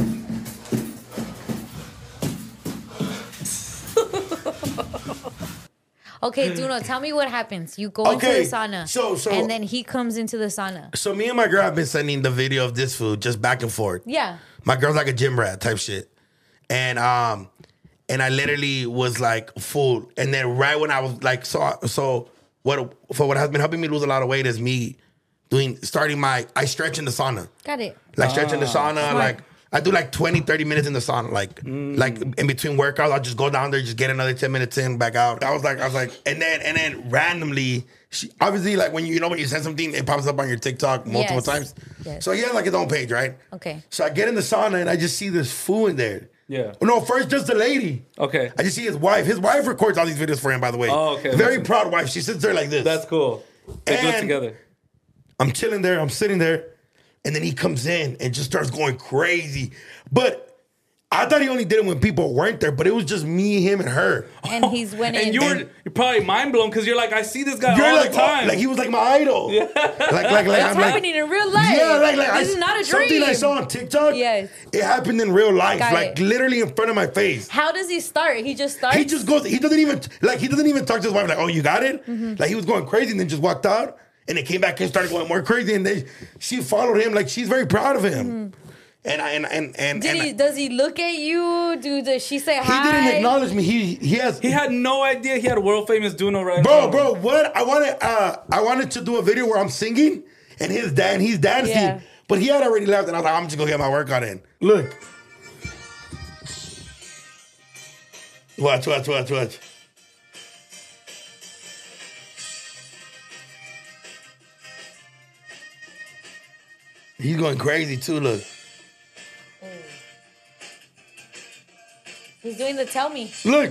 Okay, Duno, tell me what happens. You go Okay, into the sauna, so- so- and then he comes into the sauna. So me and my girl have been sending the video of this food just back and forth. Yeah. My girl's like a gym rat type shit. And um and I literally was like full. And then right when I was like so so what for what has been helping me lose a lot of weight is me doing starting my I stretch in the sauna. Got it. Like stretch in the sauna, Smart. like I do like twenty, thirty minutes in the sauna. Like like in between workouts, I'll just go down there, just get another ten minutes in, back out. I was like, I was like, and then and then randomly, she, obviously like when you, you know when you send something, it pops up on your TikTok multiple Yes. times. Yes. So he has like his own page, right? Okay. So I get in the sauna and I just see this fool in there. Yeah. No, first just the lady. Okay. I just see his wife. His wife records all these videos for him, by the way. Oh, okay. Very That's- proud wife. She sits there like this. That's cool. They do it And- together. I'm chilling there. I'm sitting there. And then he comes in and just starts going crazy. But I thought he only did it when people weren't there, but it was just me, him, and her. And he's winning. And you were you're probably mind blown because you're like, I see this guy You're all like, the time. oh, like he was like my idol. Yeah. Like, like, like, That's I'm like, happening in real life. yeah, like, like this I, is not a dream. something I saw on TikTok. Yes. It happened in real life, Got like it. literally in front of my face. How does he start? He just starts. He just goes. He doesn't even like. He doesn't even talk to his wife. Like, oh, you got it. Mm-hmm. Like he was going crazy and then just walked out. And they came back and started going more crazy. And they, she followed him. Like she's very proud of him. Mm-hmm. And I and and and, Did and he? I, Does he look at you? Do does she say he hi? didn't acknowledge me. He he has. he had no idea he had a world famous Duno right Bro, now. bro, what I wanted, uh, I wanted to do a video where I'm singing and his dad, and he's dancing, Yeah. but he had already left, and I was like, I'm just gonna get my workout in. Look, watch, watch, watch, watch. He's going crazy too. Look, He's doing the tell me. look,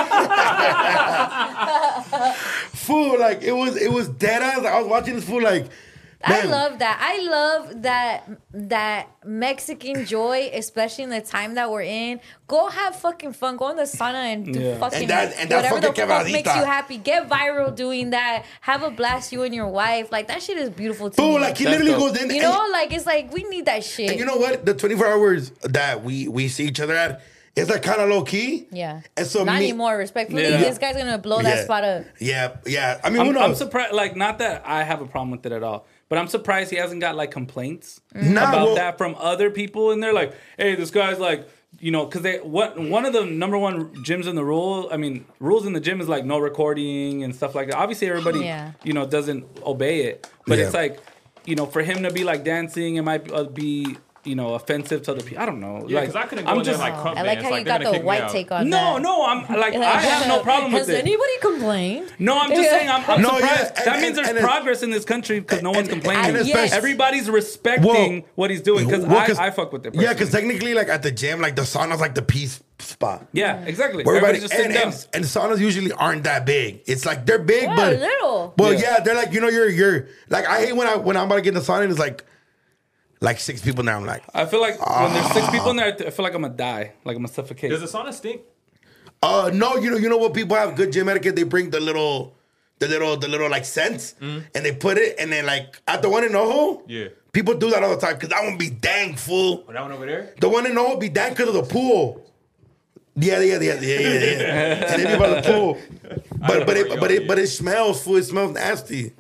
fool. Like it was, it was dead ass. I was watching this fool like. I man. love that. I love that that Mexican joy, especially in the time that we're in. Go have fucking fun. Go in the sauna and do Yeah. fucking And that- and that whatever the fucking fuck makes quebradita. you happy. Get viral doing that. Have a blast, you and your wife. Like that shit is beautiful to Fool, me. like he That's literally dope. goes in. you and- know, like it's like we need that shit. And you know what? The twenty-four hours that we we see each other at, it's like kind of low key. yeah. And so not me- anymore. Respectfully, Yeah. this guy's gonna blow that Yeah. spot up. Yeah, yeah. I mean, who I'm, knows? I'm surprised. Like, not that I have a problem with it at all, but I'm surprised he hasn't got like complaints Nah, about well- that from other people. And they're like, "Hey, this guy's like, you know, because they what one of the number one gyms in the rule. I mean, rules in the gym is like no recording and stuff like that. Obviously, everybody, Yeah. you know, doesn't obey it, but Yeah. it's like, you know, for him to be like dancing, it might uh, be. You know, offensive to other people. I don't know. Yeah, like, because I couldn't go I'm in there just like crump I like dance. how like, you they're got gonna the kick me white out. take on no, that. no. I'm like, I have no problem with Has it. anybody complained? No, I'm just saying I'm, I'm No, yeah, surprised. and- that means and- there's and- progress in this country because no one's and- complaining. and Yes. especially- Everybody's respecting Well, what he's doing because well, I, I fuck with it. Yeah, because personally. technically, like at the gym, like the sauna's like the peace spot. yeah, exactly. Where Everybody's everybody just and, sitting down. and, and saunas usually aren't that big. It's like they're big, Yeah, but little. Well, Yeah. yeah. they're like you know you're you're like I hate when I when I'm about to get in the sauna and it's like like six people now. I'm like, I feel like when there's six people in there, I feel like I'm gonna die, like I'm gonna suffocate. Does the sauna stink? uh, no, you know you know what people have good gym etiquette. They bring the little the little the little like scents and they put it and then like at the one in Noho, Yeah. people do that all the time because that one be dang full. Oh, that one over there? The one in Noho be dang because of the pool. Yeah, yeah, yeah, yeah, yeah, yeah. And they be by the pool, but but it but it but it smells fool. It smells nasty.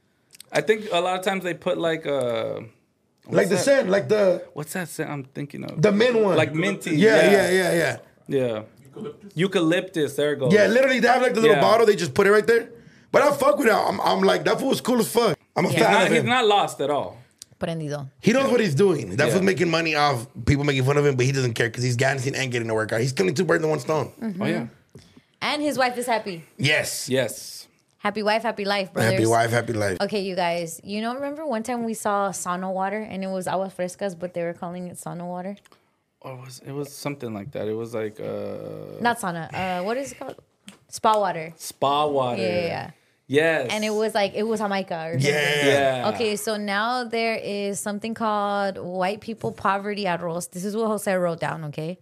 I think a lot of times they put like uh, Like the that? scent, like the what's that scent I'm thinking of? the mint one, Like minty. Yeah, yeah, yeah, yeah, yeah. yeah. Eucalyptus. There it goes. Yeah, literally, they have like the little Yeah. bottle. They just put it right there. But I fuck with it. I'm, I'm like that fool was cool as fuck. I'm a He's fan not, of he's him. not lost at all. Prendido. He knows what he's doing. That Yeah. fool's making money off people making fun of him, but he doesn't care because he's dancing and getting a workout. He's killing two birds in one stone. Mm-hmm. Oh yeah. And his wife is happy. Yes. Yes. Happy wife, happy life, brothers. Happy wife, happy life. Okay, you guys. You know, remember one time we saw sauna water and it was aguas frescas, but they were calling it sauna water? Or was it was something like that? It was like uh, Not sauna. Uh, what is it called? Spa water. spa water. Yeah, yeah, yeah. Yes. And it was like, it was Jamaica or something. Yeah. Yeah. Okay, so now there is something called white people poverty arroz. This is what Jose wrote down, okay?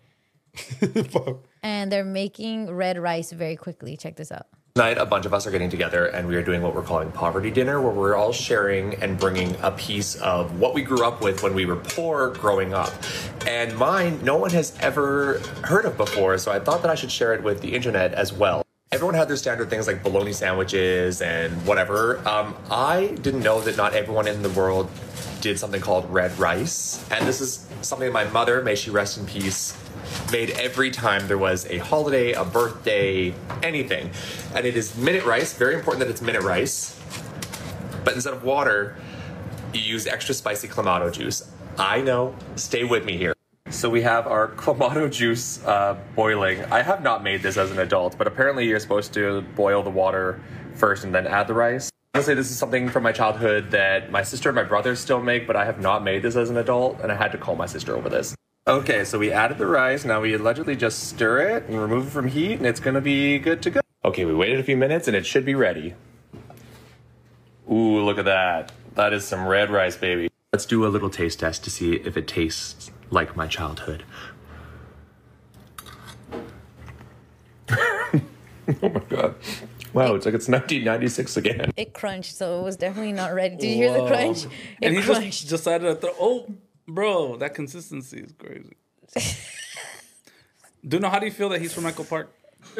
And they're making red rice very quickly. Check this out. Tonight, a bunch of us are getting together and we are doing what we're calling poverty dinner, where we're all sharing and bringing a piece of what we grew up with when we were poor growing up. And mine, no one has ever heard of before, so I thought that I should share it with the internet as well. Everyone had their standard things like bologna sandwiches and whatever. Um, I didn't know that not everyone in the world did something called red rice. And this is something my mother, may she rest in peace, made every time there was a holiday, a birthday, anything. And it is minute rice. Very important that it's minute rice. But instead of water, you use extra spicy clamato juice. I know. Stay with me here. So we have our clamato juice uh, boiling. I have not made this as an adult, but apparently you're supposed to boil the water first and then add the rice. Honestly, this is something from my childhood that my sister and my brother still make, but I have not made this as an adult, and I had to call my sister over this. Okay, so we added the rice. Now we allegedly just stir it and remove it from heat, and it's gonna be good to go. Okay, we waited a few minutes, and it should be ready. Ooh, look at that. That is some red rice, baby. Let's do a little taste test to see if it tastes like my childhood. Oh my god! Wow, it's like it's nineteen ninety-six again. It crunched, so it was definitely not ready. Did you hear the Whoa. crunch? It And he crunched. just decided to throw. Oh, bro, that consistency is crazy. Duno, how do you feel that he's from Echo Park? How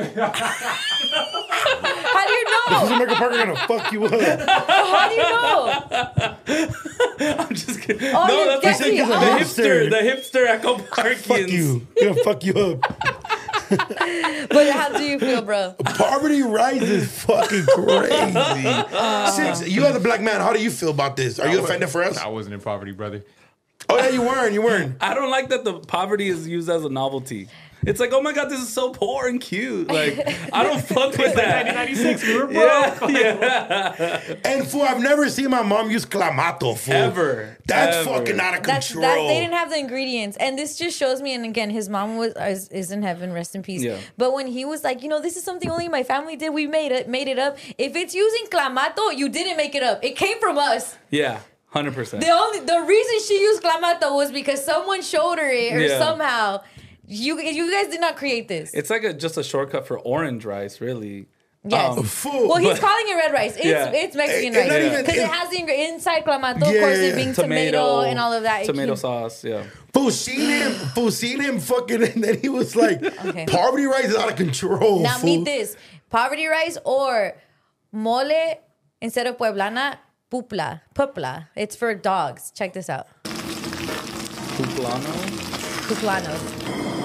do you know? Michael Parker gonna fuck you up. How do you know? I'm just kidding. Oh, no, you're that's guessing. the, Oh. the hipster, the hipster Echo Parkians. Fuck you. Gonna fuck you up. But how do you feel, bro? Poverty Rise is fucking crazy. Six, you as a black man, how do you feel about this? Are you offended for us? I wasn't in poverty, brother. Oh yeah, you weren't. You weren't. I don't like that the poverty is used as a novelty. It's like, oh my god, this is so poor and cute. Like, I don't fuck with that. nineteen ninety-six, we were broke. Yeah, yeah. And fool, I've never seen my mom use clamato, fool. Ever. That's Ever. fucking out of That's control. that they didn't have the ingredients, and this just shows me. And again, his mom was is, is in heaven, rest in peace. Yeah. But when he was like, you know, this is something only my family did. We made it, made it up. If it's using clamato, you didn't make it up. It came from us. Yeah, one hundred percent. The only the reason she used clamato was because someone showed her it, or Yeah. somehow. You you guys did not create this. It's like a, just a shortcut for orange rice, really. Yes. Um, Fool. Well, he's but- calling it red rice. It's Yeah. it's Mexican It's not rice even- because it it's- has the ingre- inside clamato, Yeah, of course, yeah, it being yeah. tomato, and all of that. It Tomato can- sauce, yeah. Fool seen him, fool seen him fucking, and then he was like, Okay. poverty rise is out of control. Now fool. meet this: poverty rice or mole instead of pueblana, pupla, pupla. It's for dogs. Check this out, Puplano. puplanos.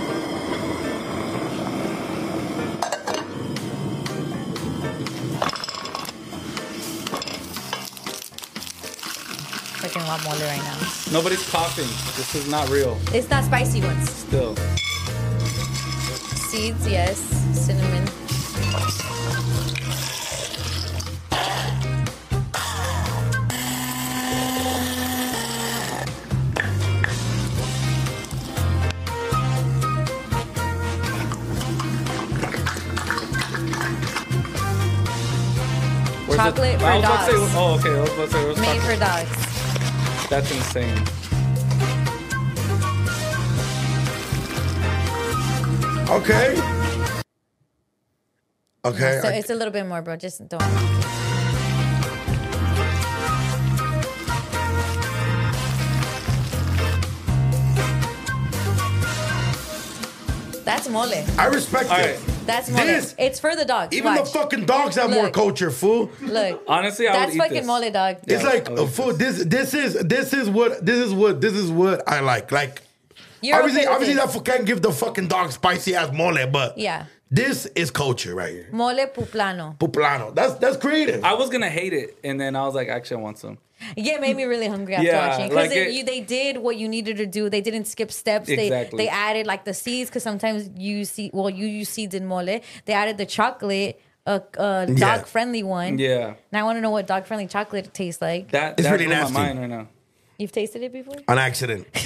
Fucking want mole right now. Nobody's coughing. This is not real. It's not spicy ones. Still. Seeds, yes. Cinnamon. Where's Chocolate it? for I was about to dogs. say, oh, okay. I was about to say, where's Made chocolate? for dogs. That's insane. Okay. Okay. So I- it's a little bit more, bro. Just don't. That's mole. I respect All it. right. That's mole. This- It's for the dogs. Even Watch. the fucking dogs have more Look. culture, fool. Look. Honestly, I That's would eat fucking this. mole, dog. It's Yeah, like I would uh, eat fool. This this is this is what this is what this is what I like. Like You're obviously okay with obviously this. that fool can't give the fucking dog spicy ass mole, but Yeah. this is culture right here. Mole puplano. Poplano. That's that's creative. I was going to hate it. And then I was like, actually, I want some. Yeah, it made me really hungry after Yeah, watching because like it- you they did what you needed to do. They didn't skip steps. Exactly. They they added like the seeds because sometimes you see well you use seeds in mole. They added the chocolate, a, a Yeah. dog friendly one. Yeah. Now I want to know what dog friendly chocolate tastes like. That, It's that pretty blew nasty. my mind right now. You've tasted it before? On accident. the,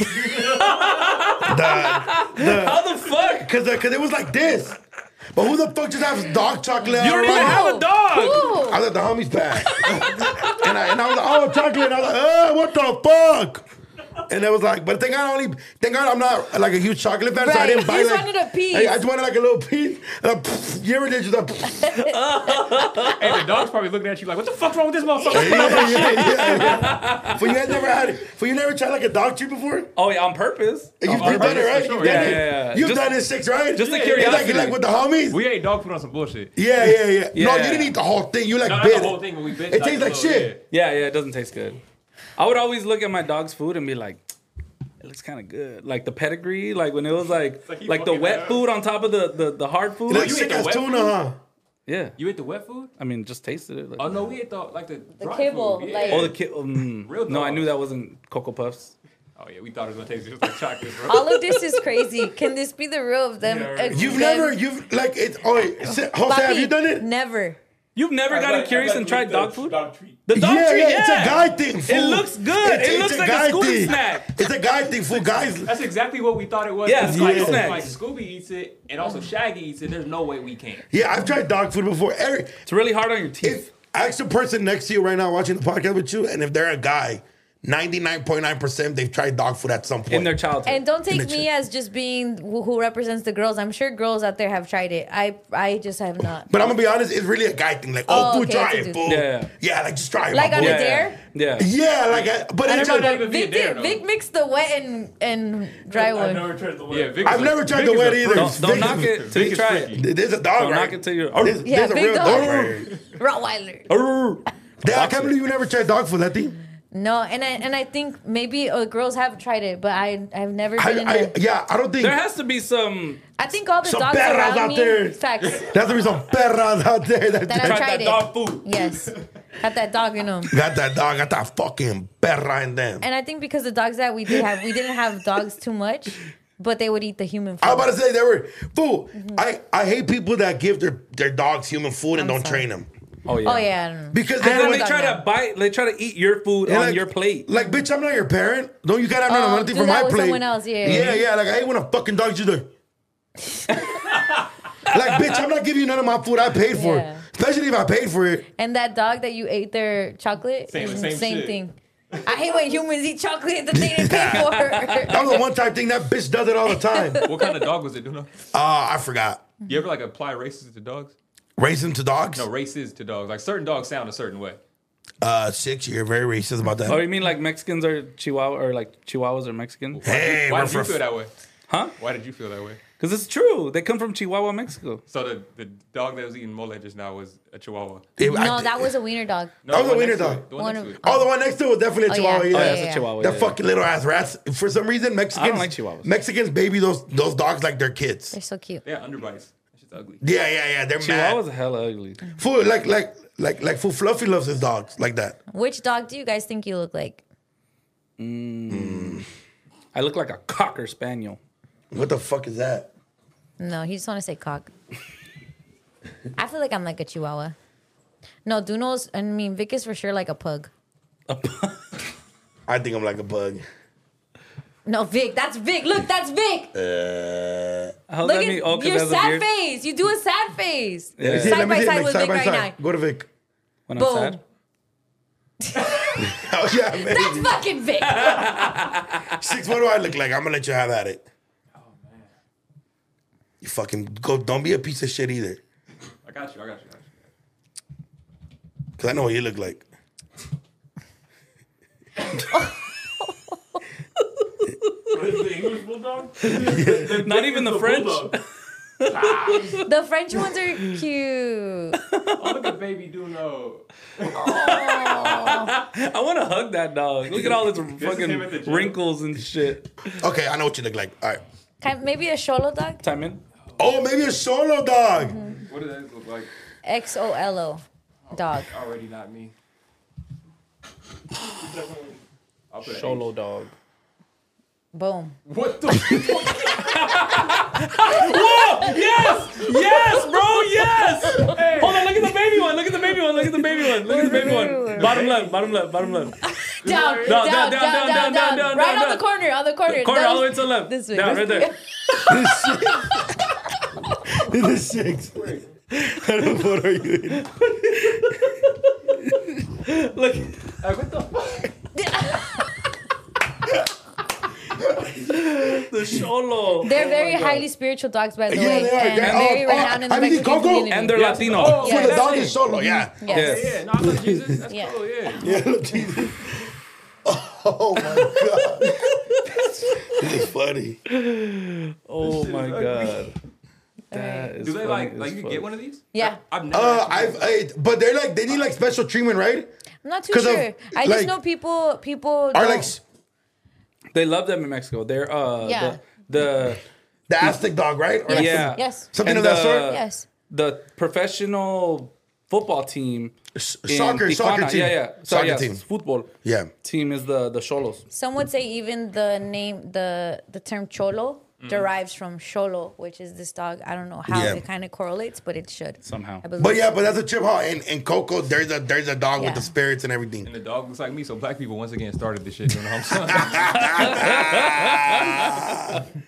How the fuck? Cause, the, Cause it was like this. But who the fuck just has dog chocolate? You don't even around? have a dog. Ooh. I was at the homie's back. and, I, and I was like, oh, chocolate. And I was like, oh, what the fuck? And it was like, but thank God, I only, thank God I'm not like a huge chocolate fan, so I Right. didn't buy You just like. wanted a piece. I, I just wanted like a little piece. And I, pff, you ever did just like, pff, Hey, the dog's probably looking at you like, what the fuck's wrong with this motherfucker? yeah, yeah, yeah, yeah. For you guys never had it. For you never tried like a dog treat before? Oh, yeah, on purpose. You've, on you've done it, purpose, right? for sure. You've done Yeah, it. yeah, yeah. You've Just- done it six, right? just the It's like, curiosity. like with the homies. We ate dog food on some bullshit. Yeah, yeah, yeah, No, Yeah. you didn't eat the whole thing. You like No, not bit the whole it. thing, but we bit It tastes a like little- shit. Yeah, yeah, it doesn't taste good. I would always look at my dog's food and be like, it looks kind of good. Like the pedigree, like when it was like, like like, you the fucking wet up. food on top of the, the, the hard food. It looks you sick ate the as wet tuna, food? huh? yeah. You ate the wet food? I mean, just tasted it. Like, Oh no, we ate the like the, The dry kibble, food. like- Yeah. oh, the kid. Um, Real no, I dogs. knew that wasn't Cocoa Puffs. Oh yeah, we thought it was gonna taste just like chocolate, bro. All of this is crazy. Can this be the real of them? Yeah, right. uh, You've them- never, you've like, it's, oh, wait, Jose, have you Papi, done it? Never. You've never gotten curious and tried dog food? treat. The dog yeah, treat, yeah, yeah. it's a guy thing, fool. It looks good. It's- it it's looks like guy a Scooby thing. snack. It's a guy thing, fool. Guys, That's exactly what we thought it was. Yeah, It's Scooby like, snacks. like Scooby eats it, and also Shaggy eats it. There's no way we can. yeah, I've tried dog food before. Every, It's really hard on your teeth. if ask the person next to you right now watching the podcast with you, and if they're a guy, ninety-nine point nine percent they've tried dog food at some point. In their childhood. And don't take In the me as just being who, who represents the girls. I'm sure girls out there have tried it. I I just have not. But I'm gonna be honest, it's really a guy thing. Like, oh, Oh, food, okay, try it's a it, dude. fool. Yeah. Yeah, like just try it. Like my on boy. a yeah, dare? Yeah. Yeah, like, I, but I it's don't know. just, Vic, be a Vic, dare, did, though. Vic mixed the wet and, and dry one. tried the Yeah, Vic I've is never a- tried Vic the is wet a either. pro. Don't, don't Vic knock is- it till you is try freaky. it. There's a dog, Don't right? knock it till you. There's, Yeah, there's a big real dog. dog right here. Rottweiler. Damn, I can't believe you never tried dog food, Letty. No, and I and I think maybe uh, girls have tried it, but I I've never I, been in I, a, yeah, I don't think. There has to be some. I think all the Some dogs perras around out me. there. Facts. There has to be some perras out there that, That I Tried tried that it. dog food. Yes, got that dog in them. got that dog, got that fucking perra in them. And I think because the dogs that we did have, we didn't have dogs too much, but they would eat the human food. I was about to say they were fool. Mm-hmm. I, I hate people that give their, their dogs human food and I'm don't sorry. train them Oh yeah. Oh yeah, I don't know. because And then then they dog try now. to bite. They try to eat your food and on like, your plate. Like, bitch, I'm not your parent. Don't you gotta have Oh, nothing do from that my with plate? someone else, yeah. yeah, yeah. Like I hate when a fucking dog's just like. Like, bitch, I'm not giving you none of my food. I paid for Yeah. it, especially if I paid for it. And that dog that you ate their chocolate, Same- is same the same shit. thing. I hate when humans eat chocolate that they didn't pay for. That was a one-time thing. That bitch does it all the time. What kind of dog was it, Duno? Uh, I forgot. You ever like apply races to dogs? Racing to dogs? No, races to dogs. Like certain dogs sound a certain way. Uh, six. You're very racist about that. Oh, you mean like Mexicans are Chihuahua or like Chihuahuas are Mexican? Hey, Why we're did you for- feel that way? Huh? Why did you feel that way? Because it's true. They come from Chihuahua, Mexico. So the, the dog that was eating mole just now was a Chihuahua. It- I- No, that was a wiener dog. No, That was the a one wiener next to dog. it. The one One next of- to it. Oh, the one next to it was definitely a Oh, Chihuahua. yeah. Yeah, Oh, Yeah, that's yeah. a Chihuahua. That yeah. fucking little ass rats. For some reason, Mexicans. I don't like Chihuahuas. Mexicans baby those those dogs like their kids. They're so cute. Yeah, underbites. That shit's ugly. Yeah, yeah, yeah. They're Chihuahuas mad. are hella ugly. Fool, like like like like fool. Fluffy loves his dogs like that. Which dog do you guys think you look like? I look like a cocker spaniel. What the fuck is that? No, he just want to say cock. I feel like I'm like a chihuahua. No, Duno's, I mean, Vic is for sure like a pug. I think I'm like a bug. No, Vic, that's Vic. Look, that's Vic. Uh, How's Look that mean? Oh, at 'cause your that's a sad beard? face. You do a sad face. Yeah. see, Side let me by see, side like, with side Vic by right side. now. Go to Vic. When Boom. I'm sad. Oh yeah, man. That's fucking Vic. Six. What do I look like? I'm gonna let you have at it. Oh man. You fucking go. Don't be a piece of shit either. I got you. I got you. I got you. Cause I know what you look like. Not even the French. The French ones are cute. Oh, look at baby Duno. I want to hug that dog. Look at all his him at the fucking gym. wrinkles and shit. Okay, I know what you look like. All right. Kind- Maybe a Xolo dog? Time in. Oh, maybe a solo dog. What does that look like? X O L O dog. Already not me. I'll put an Solo H. dog. Boom. What the? Yes! Yes, bro! Yes! Hold on, look at the baby one. Look at the baby one. Look at the baby one. Look at the baby one. Bottom left, bottom left, bottom left. Down, down, down, down, down, down, down. Right on the corner, on the corner. Corner That all the way was- to the left. This way. Down, this right way. there. This is six. What are you in? Look. Hey, what the fuck? The Solo. They're very highly spiritual dogs, by the Yeah, way. they are. And They're- very oh, renowned oh, in the have you seen Mexican Coco? community. And they're Yes. Latino. Oh, For the Yeah. dog is solo, yeah. Yes. Yes. Yeah, no, I love Jesus. That's Yeah. cool, yeah. Yeah, look, Jesus. Oh my god. This is funny. Oh my god. That is Do they funny like, as like you can fuck. get one of these? Yeah. I've never. Uh, actually- I've, I, but they're like, they need like special treatment, right? I'm not too 'Cause of, sure. I like- just know people, people Are don't- like They love them in Mexico. They're uh Yeah. the, the the Aztec dog, right? Or Yes. like Yeah. Yes. something And of that the- sort? Yes. the professional football team. S- in Soccer, soccer Tijuana. team. Yeah, yeah. So, Soccer yeah, team. Football Yeah. team is the the Cholos. Some would say even the name, the the term cholo derives from Xolo, which is this dog. I don't know how Yeah. it kind of correlates, but it should. Somehow. I believe. But yeah, but that's a chip hop. And, and Coco, there's a there's a dog Yeah. with the spirits and everything. And the dog looks like me, so black people once again started this shit. You know what I'm saying?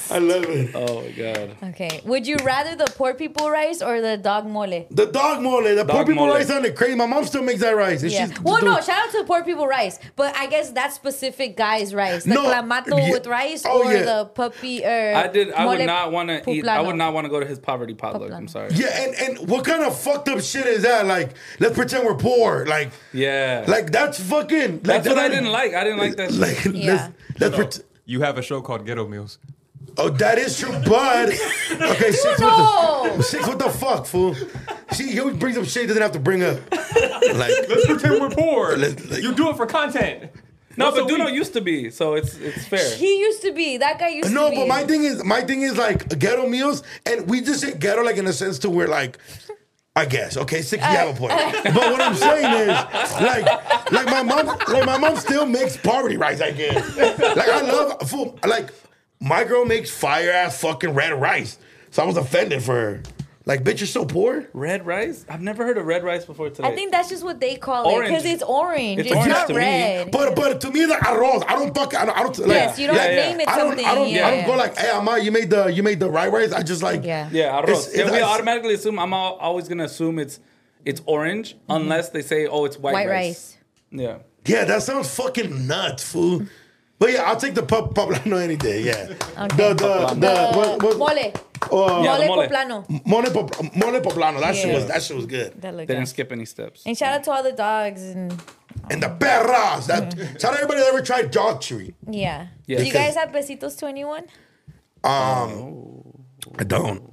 I love it. Oh my god. Okay. Would you rather the poor people rice or the dog mole? The dog mole, the poor Dog people mole. rice on the crazy. My mom still makes that rice. And Yeah. she's Well, doing- no, shout out to the poor people rice. But I guess that specific guy's rice. The No, clamato yeah. with rice Oh, or yeah. the puppy or I did. I would mole not want to eat. I poblano. would not want to go to his poverty potluck. Poblano. I'm sorry. Yeah, and, and what kind of fucked up shit is that? Like, let's pretend we're poor. Like, Yeah. like that's fucking. Like, That's what I didn't like. I didn't like that shit. Like, Yeah. let's, let's pretend. You have a show called Ghetto Meals. Oh, that is true, but okay, six no. what the six what the fuck, fool? See, he always brings up shit he doesn't have to bring up. Like, Let's pretend we're poor. Let's- like- You do it for content. No, Once a but Duno week. used to be, so it's it's fair. He used to be. That guy used no, to be. but my thing is, my thing is like ghetto meals, and we just say ghetto like in a sense to where like. I guess. Okay, six, you have a point. But what I'm saying is, like, like my mom, like my mom still makes poverty rice. I guess. Like I love food. Like my girl makes fire ass fucking red rice. So I was offended for her. Like, bitch, you're so poor. Red rice? I've never heard of red rice before today. I think that's just what they call Orange. it because it's orange. It's It's, orange not to me. red. But but to me, it's like arroz. I don't fuck. I don't. I don't like, Yes, you don't Yeah, yeah. name it I don't. something. I don't. yeah, I don't yeah. go like, hey, Ama, you made the you made the rye rice. I just like. Yeah. yeah, arroz. It's- yeah, it's- we it's- automatically assume. I'm al- always gonna assume it's it's orange unless they say, oh, it's white, White rice. rice. Yeah. Yeah, that sounds fucking nuts, fool. But yeah, I'll take the pop poblano any day. Yeah. The the the what, what, Mole. uh, Yeah, the mole mole. poblano. mole pop, mole poblano. That shit Yeah. was that shit was good. That looked They didn't nice. skip any steps. And shout out to all the dogs and And the perras. That shout out everybody that ever tried dog treat. yeah. Yeah. Do you guys have besitos to anyone? Um, I don't.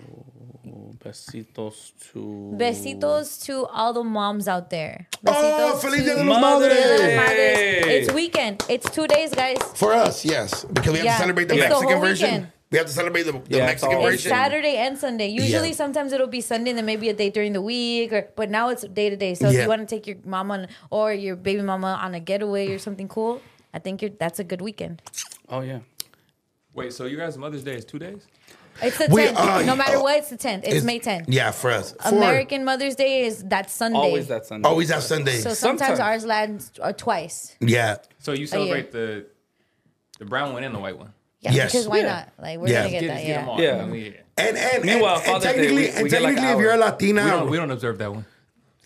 Besitos to Besitos to all the moms out there. Oh, Besitos Feliz to Dia de los Madres. Mothers. Madres. It's weekend. It's two days, guys. For us, yes, because we have Yeah, to celebrate the it's the Mexican whole version. weekend. We have to celebrate the, the Yeah, it's Mexican all- It's version. Saturday and Sunday. Usually, Yeah. sometimes it'll be Sunday and then maybe a day during the week. Or but now it's day to day. So if Yeah. you want to take your mom on or your baby mama on a getaway or something cool, I think you're, that's a good weekend. Oh yeah. Wait, so you guys' Mother's Day is two days? It's the We, tenth. uh, no matter uh, what, it's the tenth. It's, May tenth. Yeah, for us. For American Mother's Day is that Sunday. Always that Sunday. always that Sunday. So sometimes, Sometimes. ours lands uh, twice. yeah. So you celebrate the the brown one and the white one. Yeah, Yes. because why Yeah. not? Like we're Yeah. gonna get Get, that. just get them Yeah. all. Yeah. I mean, And and, Meanwhile, and, and Father's Day, technically, we- and we get like technically, if you're a ours. we Latina, don't we don't observe that one.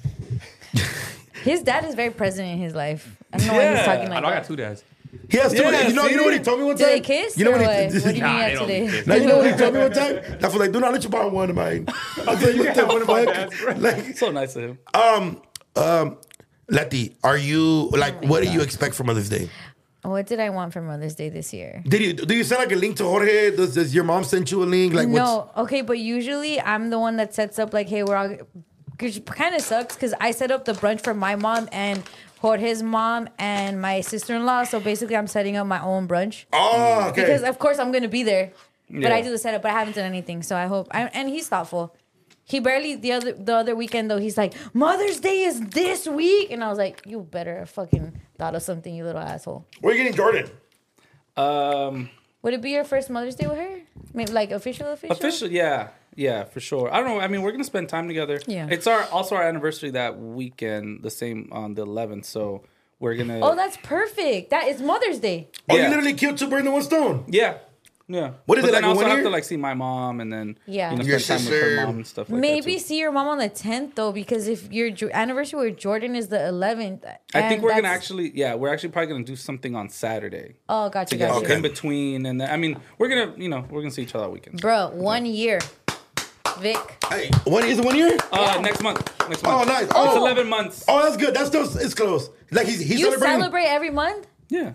His dad is very present in his life. I don't know why he's Yeah. talking I like know I that. got two dads. he has to. Yeah, you know, you know what he see? told me one Do time. they kiss? You know or what what? he? What do you Nah, mean they at don't today? kiss. Now, you know what he told me one time? That's like, do not let you borrow one of mine. I was like, what the one of my fuck? dads, bro. Like, So nice of him. um, um, Letty, are you like? Oh What do you expect for Mother's Day? What did I want for Mother's Day this year? Did you do you send like a link to Jorge? Does, does your mom send you a link? Like, what's, No, okay, but usually I'm the one that sets up like, hey, we're all. Which kind of sucks because I set up the brunch for my mom and Jorge's mom and my sister-in-law. So basically, I'm setting up my own brunch Oh, okay. because of course I'm gonna be there, but Yeah. I do the setup. But I haven't done anything, so I hope. I, and he's thoughtful. He barely the other the other weekend though. He's like, Mother's Day is this week, and I was like, you better fucking thought of something, you little asshole. Where are you getting Jordan? Um, Would it be your first Mother's Day with her? Maybe like official, official. official, yeah, yeah, for sure. I don't know. I mean, we're gonna spend time together. Yeah. It's our also our anniversary that weekend, the same on the eleventh. So we're gonna. Oh, that's perfect. That is Mother's Day. Oh, Yeah. you literally killed two birds in one stone. yeah, yeah. What is but it, then like, I also one have year? to like see my mom and then Yeah. you know, Your spend time with sister. her mom and stuff like Maybe that. too. see your mom on the tenth though, because if your jo- anniversary with Jordan is the eleventh, I think we're gonna actually, yeah, we're actually probably gonna do something on Saturday Oh, gotcha, together gotcha. Okay. in between, and then, I mean, we're gonna, you know, we're gonna see each other all weekend. Bro, one year, Vic. Hey, one is it one year? Uh, next month, next Oh, month. nice. It's Oh. eleven months. Oh, that's good. That's still it's close. Like he's he's You celebrating. celebrate every month? Yeah,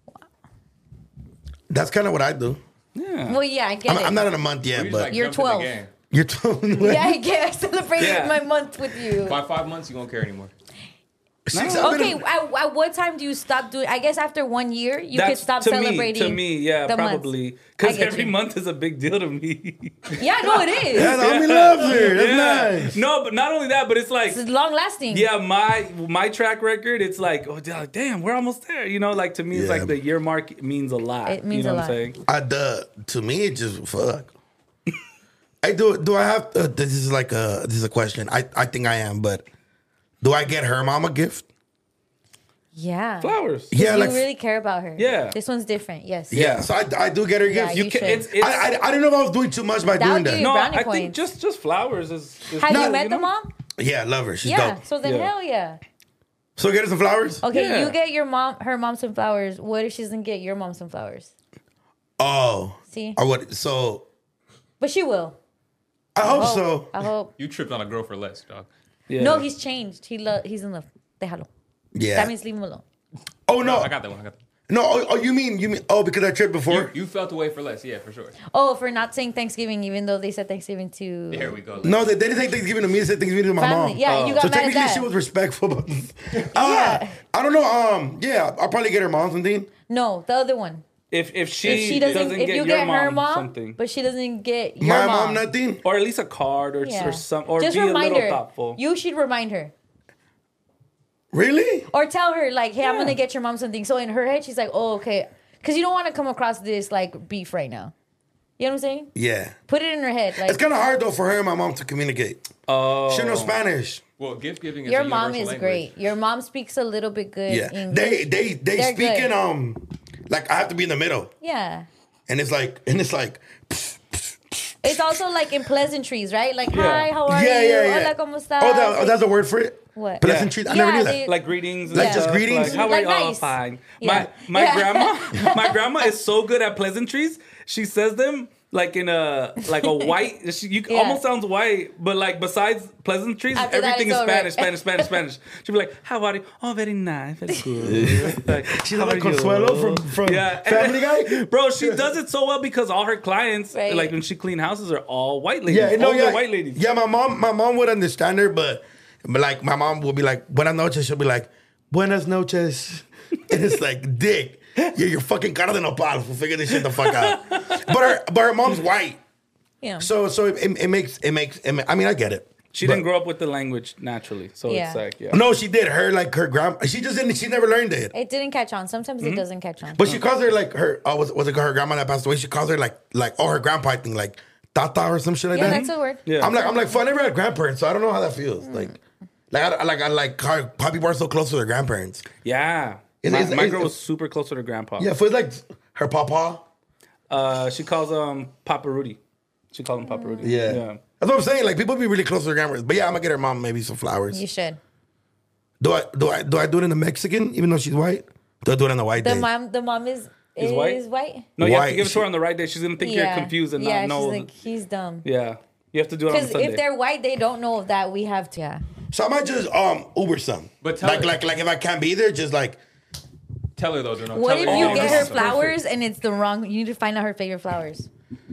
That's kind of what I do. yeah. Well, yeah, I get I'm, it. I'm not in a month We yet, just, but like, You're jumped in the twelve. game. you're twelve. Yeah, I get. I celebrated Yeah. my month with you. By five months, you won't care anymore. Six, I've been Okay, in- at, at what time do you stop doing? I guess after one year, you could That's stop to celebrating. Me, to me, yeah, the months. probably. I Because get every you. month is a big deal to me. Yeah, no, it is. yeah, the homie loves her. That's Yeah. nice. No, but not only that, but it's like, It's long lasting. yeah, my my track record, it's like, oh, damn, we're almost there. You know, like to me, it's Yeah. like the year mark means a lot. It means you know a what lot. I'm saying? I the to me it just fuck. I do. Do I have? Uh, this is like a this is a question. I I think I am, but do I get her mom a gift? Yeah. Flowers. Yeah, you like really care about her. Yeah. This one's different. Yes. yeah. So I, I do get her Yeah, gifts. you You can, should. it's, it's, I, I I didn't know if I was doing too much by That'll doing give that. you- no, brownie I think points. just just flowers is. is Have Not- you met you the know? mom? Yeah, I love her. She's Yeah. dope. So then Yeah. hell yeah. So get her some flowers. Okay, Yeah. you get your mom, her mom some flowers. What if she doesn't get your mom some flowers? Oh, See? I would. So But she will. I hope Oh, so. I hope. You tripped on a girl for less, dog. Yeah. No, he's changed. He lo- He's in love. Déjalo. Yeah. That means leave him alone. Oh no, I got that one. I got that. no. Oh, oh, you mean you mean? Oh, because I tripped before. You, you felt away for less, yeah, for sure. Oh, for not saying Thanksgiving, even though they said Thanksgiving to There we go. No, they, they didn't take Thanksgiving to me. They said Thanksgiving to my family. mom. Yeah, you got So mad at technically, that. she was respectful. But, uh, Yeah. I don't know. Um, yeah, I'll probably get her mom something. No, the other one. If if she, If she doesn't, doesn't if get you your get mom, her mom, something, but she doesn't get your My mom, mom, nothing. or at least a card or Yeah. or some, or just be a remind little her. thoughtful. You should remind her. Really? Or tell her, like, hey, I'm Yeah. going to get your mom something. So in her head, she's like, oh, okay. Because you don't want to come across this, like, beef right now. You know what I'm saying? Yeah. Put it in her head. Like, It's kind of hard though for her and my mom to communicate. Oh, She knows Spanish. Well, gift giving is your a mom universal is language. great. Your mom speaks a little bit good Yeah. English. They they they They're speak good. in um like I have to be in the middle, Yeah. and it's like and it's like It's also like in pleasantries, right? Like, Yeah. hi, how are yeah you? yeah yeah. Hola, ¿cómo estás? Oh, that, oh, that's a word for it. What? Pleasantries. I never Yeah, knew that. they- like greetings, and Like just stuff, greetings? Like, how Like are you? Oh, nice. fine. Yeah. My my Yeah. grandma, my grandma is so good at pleasantries. She says them like in a like a white. She, you Yeah. almost sounds white, but like besides pleasantries, After that, everything it's is over. Spanish, Spanish, Spanish, Spanish. She'll be like, "How are you? Oh, very nice, very good." Like, She's "How like are you?" Consuelo from from Yeah. Family Guy. Bro, she does it so well because all her clients, Right. like when she clean houses, are all white ladies. Yeah, no, older yeah, white ladies. Yeah, my mom, my mom would understand her, but, but like my mom would be like, "Buenas noches." She'll be like, "Buenas noches," and it's like, "Dick, yeah, you're fucking cara de nopal. We'll figure this shit the fuck out." But her, but her mom's white, Yeah. so so it, it, it makes it makes. It, ma- I mean, I get it. She But- didn't grow up with the language naturally, so Yeah. it's like, yeah. No, she did. Her like her grandma. She just didn't. She never learned it. It didn't catch on. Sometimes Mm-hmm. it doesn't catch on. But she calls her like her. Oh, was was it her grandma that passed away? She calls her like like oh her grandpa I think like tata or some shit like yeah, that. that's a word. Yeah. I'm like I'm like fuck, I never had grandparents, so I don't know how that feels. Mm. Like like I like I like how how people are so close to their grandparents. Yeah. Is- my is- my is- girl was super close to her grandpa. Yeah, for like her papa. Uh, she calls um Papa Rudy. She calls him Papa Rudy. Yeah. Yeah. That's what I'm saying. Like people be really close to their grandparents. But yeah, I'm gonna get her mom maybe some flowers. You should. Do I do I do I do it in the Mexican even though she's white? Do I do it in the white The day? mom, the mom is Is is white? white. No, you have Why? to give it to her on the right day. She's gonna think you're confused and yeah, not know. she's like, he's dumb. yeah. You have to do it on Because Sunday. if they're white, they don't know that we have to. Yeah. So I might just um Uber some. But tell like her- like like if I can't be there, just like Tell her though, Juno. What Tell if her, you oh, get this her is perfect. flowers and it's the wrong? You need to find out her favorite flowers.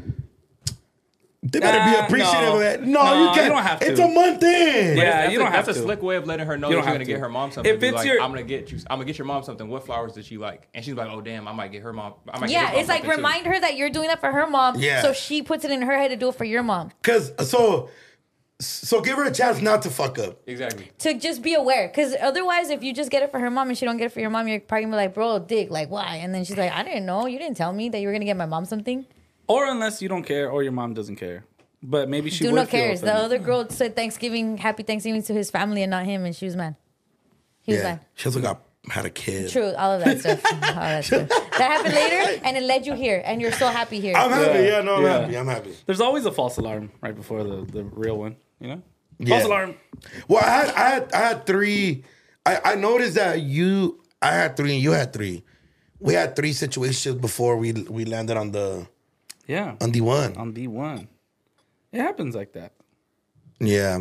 they better be Nah, appreciative no. of it. No, No, you you can't. don't have to. It's a month in. Yeah, That's you a, don't have that's to. a slick way of letting her know You that don't you're have gonna to. get her mom something. If Be it's like, your- I'm gonna get you. I'm gonna get your mom something. What flowers does she like? And she's like, oh damn, I might get her mom. I might get Yeah, his mom it's like something, too. remind her that you're doing that for her mom. Yeah. So she puts it in her head to do it for your mom. Cause so so give her a chance not to fuck up. Exactly. To just be aware. Because otherwise, if you just get it for her mom and she don't get it for your mom, you're probably gonna be like, bro, dick, like, why? And then she's like, I didn't know. You didn't tell me that you were gonna get my mom something. or unless you don't care or your mom doesn't care. But maybe she Do would not feel cares. The offended. other girl said Thanksgiving, happy Thanksgiving to his family and not him, and she was mad. He was Yeah. mad. She also got had a kid. True, all of that stuff. All that stuff. That happened later, and it led you here, and you're so happy here. I'm happy. Yeah. Yeah, no, I'm Yeah. happy. I'm happy. There's always a false alarm right before the, the real one, you know? Yeah. False alarm. Well, I had I had I had three. I, I noticed that you I had three and you had three. We had three situations before we we landed on the Yeah. on D one. On D one. It happens like that. Yeah.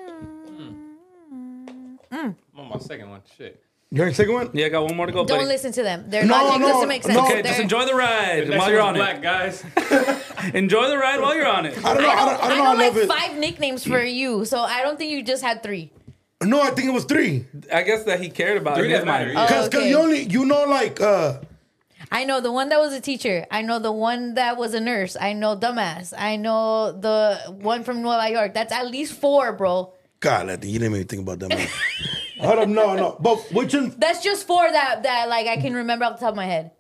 I'm on my second one. Shit. You heard the second one? Yeah, I got one more to go, Don't buddy. listen to them. Their No, logic no, doesn't make sense. no. Okay, They're- just enjoy the ride Next while you're on one's black, it. guys. Enjoy the ride while you're on it. I don't know. I don't, I don't know. I I know love like it. five nicknames for you, so I don't think you just had three. No, I think it was three. I guess that he cared about Three it. His doesn't matter, mind. yeah. Cause, Oh, cause okay. you only you know like uh I know the one that was a teacher. I know the one that was a nurse. I know dumbass. I know the one from Nueva York. That's at least four, bro. God, Letty, you didn't even think about that. Man. Hold up, no, no. But which one? That's just four that that like I can remember off the top of my head.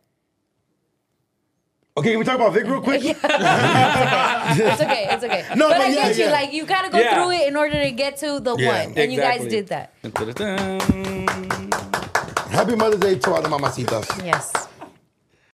Okay, can we talk about Vic real quick? It's okay. It's okay. No, but, but I yeah, get you. yeah. Like you gotta go Yeah. through it in order to get to the Yeah, one, and you guys exactly. did that. Dun-dun-dun. Happy Mother's Day to all the mamacitas. Yes.